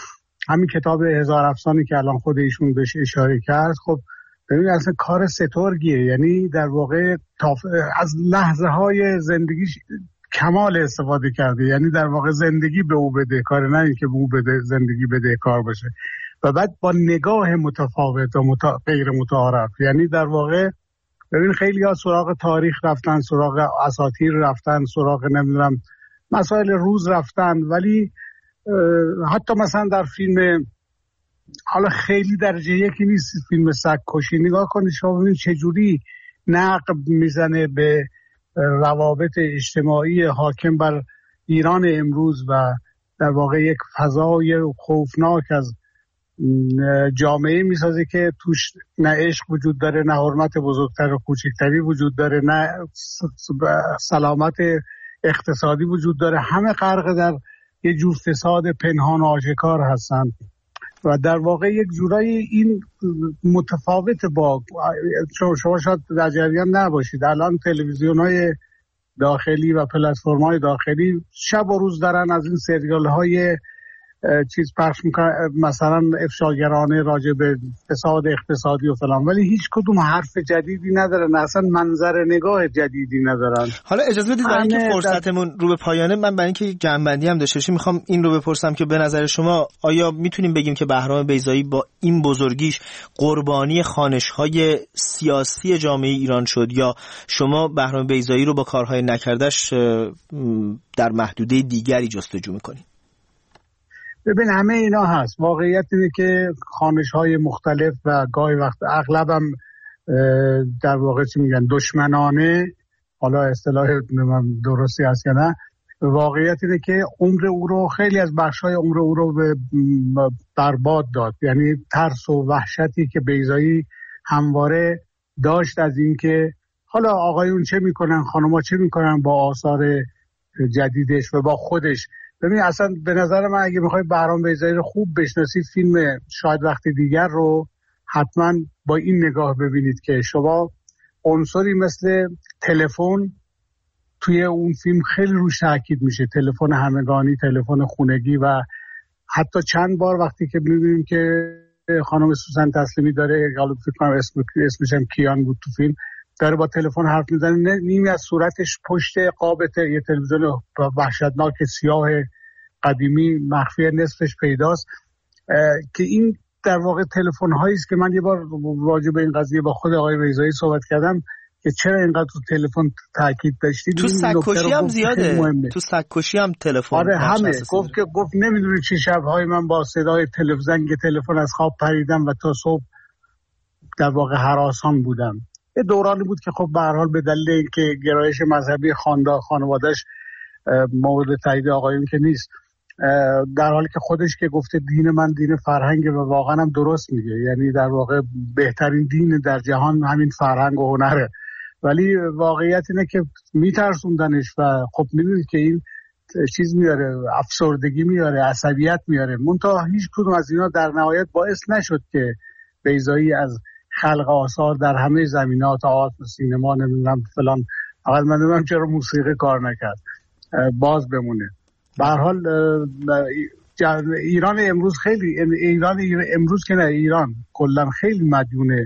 همین کتاب هزار افسانه که الان خود ایشون بهش اشاره کرد، خب ببین اصلا کار سترگیه، یعنی در واقع از لحظه های زندگیش کمال استفاده کرده، یعنی در واقع زندگی به او بده کار، نه اینکه به او بده زندگی بده کار باشه. و بعد با نگاه متفاوت و متا... غیر متعارف، یعنی در واقع ببین خیلی ها سراغ تاریخ رفتن، سراغ اساطیر رفتن، سراغ نمیدونم مسائل روز رفتن، ولی حتی مثلا در فیلم، حالا خیلی درجه یکی نیست، فیلم سگ‌کشی نگاه کنید شما ببینید چجوری نقب میزنه به روابط اجتماعی حاکم بر ایران امروز و در واقع یک فضای خوفناک از جامعه میسازه که توش نه عشق وجود داره، نه حرمت بزرگتر و کوچکتری وجود داره، نه سلامت اقتصادی وجود داره، همه غرق در یه جور فساد پنهان و آشکار هستن. و در واقع یک جورایی این متفاوت با شما شاید در جریان نباشید، الان تلویزیون های داخلی و پلتفرم های داخلی شب و روز دارن از این سریال های چیز پخش میکنن، مثلا افشاگرانه راجع به فساد اقتصادی و فلان، ولی هیچ کدوم حرف جدیدی ندارن، اصلا منظر نگاه جدیدی ندارن. حالا اجازه بدید برای اینکه فرصتمون رو به پایانه، من برای اینکه جنبندی هم داشته باشیم میخوام این رو بپرسم که به نظر شما آیا میتونیم بگیم که بهرام بیضایی با این بزرگیش قربانی خانش‌های سیاسی جامعه ایران شد، یا شما بهرام بیضایی رو با کارهای نکردش در محدوده دیگری جستجو میکنید؟ ببین همه اینا هست. واقعیت اینه که خانش‌های مختلف و گاهی وقت اغلبم در واقع چی میگن دشمنانه، حالا اصطلاح درستی هست یا نه، واقعیت اینه که عمر او رو، خیلی از بخش‌های عمر او رو به برباد داد. یعنی ترس و وحشتی که بیضایی همواره داشت از این که حالا آقایون چه میکنن، خانم‌ها چه میکنن با آثار جدیدش و با خودش. ببین اصلا به نظر من اگه میخوای بهرام بیضایی رو خوب بشناسید، فیلم شاید وقتی دیگر رو حتما با این نگاه ببینید که شما عنصری مثل تلفن توی اون فیلم خیلی روش تاکید میشه، تلفن همگانی، تلفن خونگی، و حتی چند بار وقتی که میبینیم که خانم سوسن تسلیمی داره، غالب فکر کنم اسم اسمش هم کیان بود تو فیلم، داره با تلفن حرف میزنه، نیمی از صورتش پشت قاب یه تلویزیون وحشتناک سیاه قدیمی مخفی نصفش پیداست، که این در واقع تلفن هایی است که من یه بار راجع به این قضیه با خود آقای بیضایی صحبت کردم که چرا اینقدر تو تلفن تاکید داشتید. تو سگ‌کشی هم زیاده، تو سگ‌کشی هم تلفن. آره همه گفت که گفت نمیدونی چه شب‌های من با صدای تلفن تلفن از خواب پریدم و تا صبح در واقع هراسان بودم. یه دورانی بود که خب به هر حال به دلیل اینکه گرایش مذهبی خانواده خانواده‌اش مورد تایید آقایون که نیست، در حالی که خودش که گفته دین من دین فرهنگه و واقعا هم درست میگه، یعنی در واقع بهترین دین در جهان همین فرهنگ و هنره، ولی واقعیت اینه که میترسوندنش و خب میدونید که این چیز میاره، افسردگی میاره، عصبیت میاره. منتها هیچ کدوم از اینا در نهایت باعث نشد که بیضایی از خلق آثار در همه زمینات، تئاتر، سینما، نمیدونم فلان، فقط من نمیدونم چرا موسیقی کار نکرد، باز بمونه. به هر حال ایران امروز خیلی، ایران امروز که نه، ایران کلا خیلی مدیون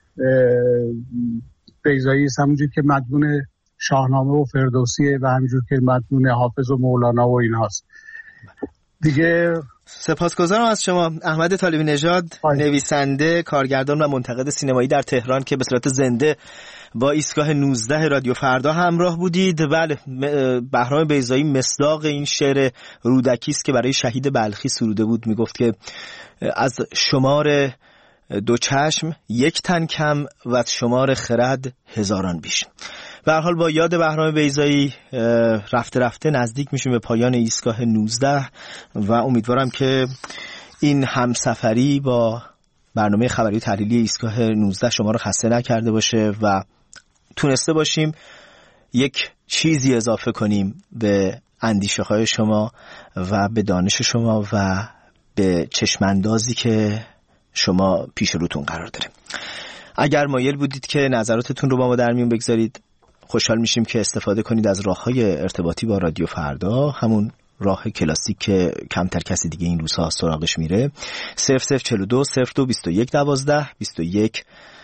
بیضایی است، همونجور که مدیون شاهنامه و فردوسیه و همونجور که مدیون حافظ و مولانا و این هاست دیگه. سپاسگزارم از شما احمد طالبی نژاد، نویسنده، کارگردان و منتقد سینمایی در تهران که به صورت زنده با ایستگاه نوزده رادیو فردا همراه بودید. بله، بهرام بیضایی مصداق این شعر رودکی است که برای شهید بلخی سروده بود، میگفت که از شمار دو چشم یک تن کم و از شمار خرد هزاران بیش. به هر حال با یاد بهرام بیضایی رفته رفته نزدیک میشیم به پایان ایستگاه نوزده و امیدوارم که این همسفری با برنامه خبری تحلیلی ایستگاه نوزده شما رو خسته نکرده باشه و تونسته باشیم یک چیزی اضافه کنیم به اندیشه های شما و به دانش شما و به چشماندازی که شما پیش روتون قرار داره. اگر مایل بودید که نظراتتون رو با ما در میون بگذارید، خوشحال میشیم که استفاده کنید از راه‌های ارتباطی با رادیو فردا، همون راه کلاسیک که کمتر کسی دیگه این روزها سراغش میره. صفر صفر چهل و دو صفر دو بیست و یک دوازده بیست و یک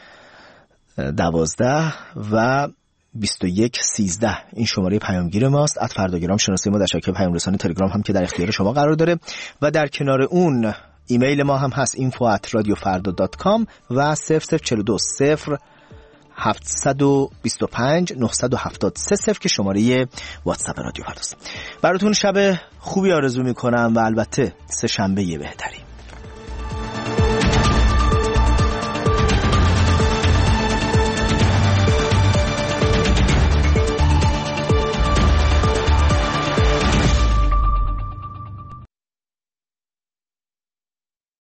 دوازده و بیست و یک سیزده این شماره پیامگیر ماست. ات فرداگرام شناسی ما در شبکه پیام رسانی تلگرام هم که در اختیار شما قرار داره و در کنار اون ایمیل ما هم هست اینفو ات رادیو فردا دات کام و صفر صفر چهل و دو صفر هفتصد و بیست و پنج نهصد و هفتاد و سه صفر که شماره واتساپ رادیو فرداست. براتون شب خوبی آرزو میکنم و البته سه شنبه بهتری.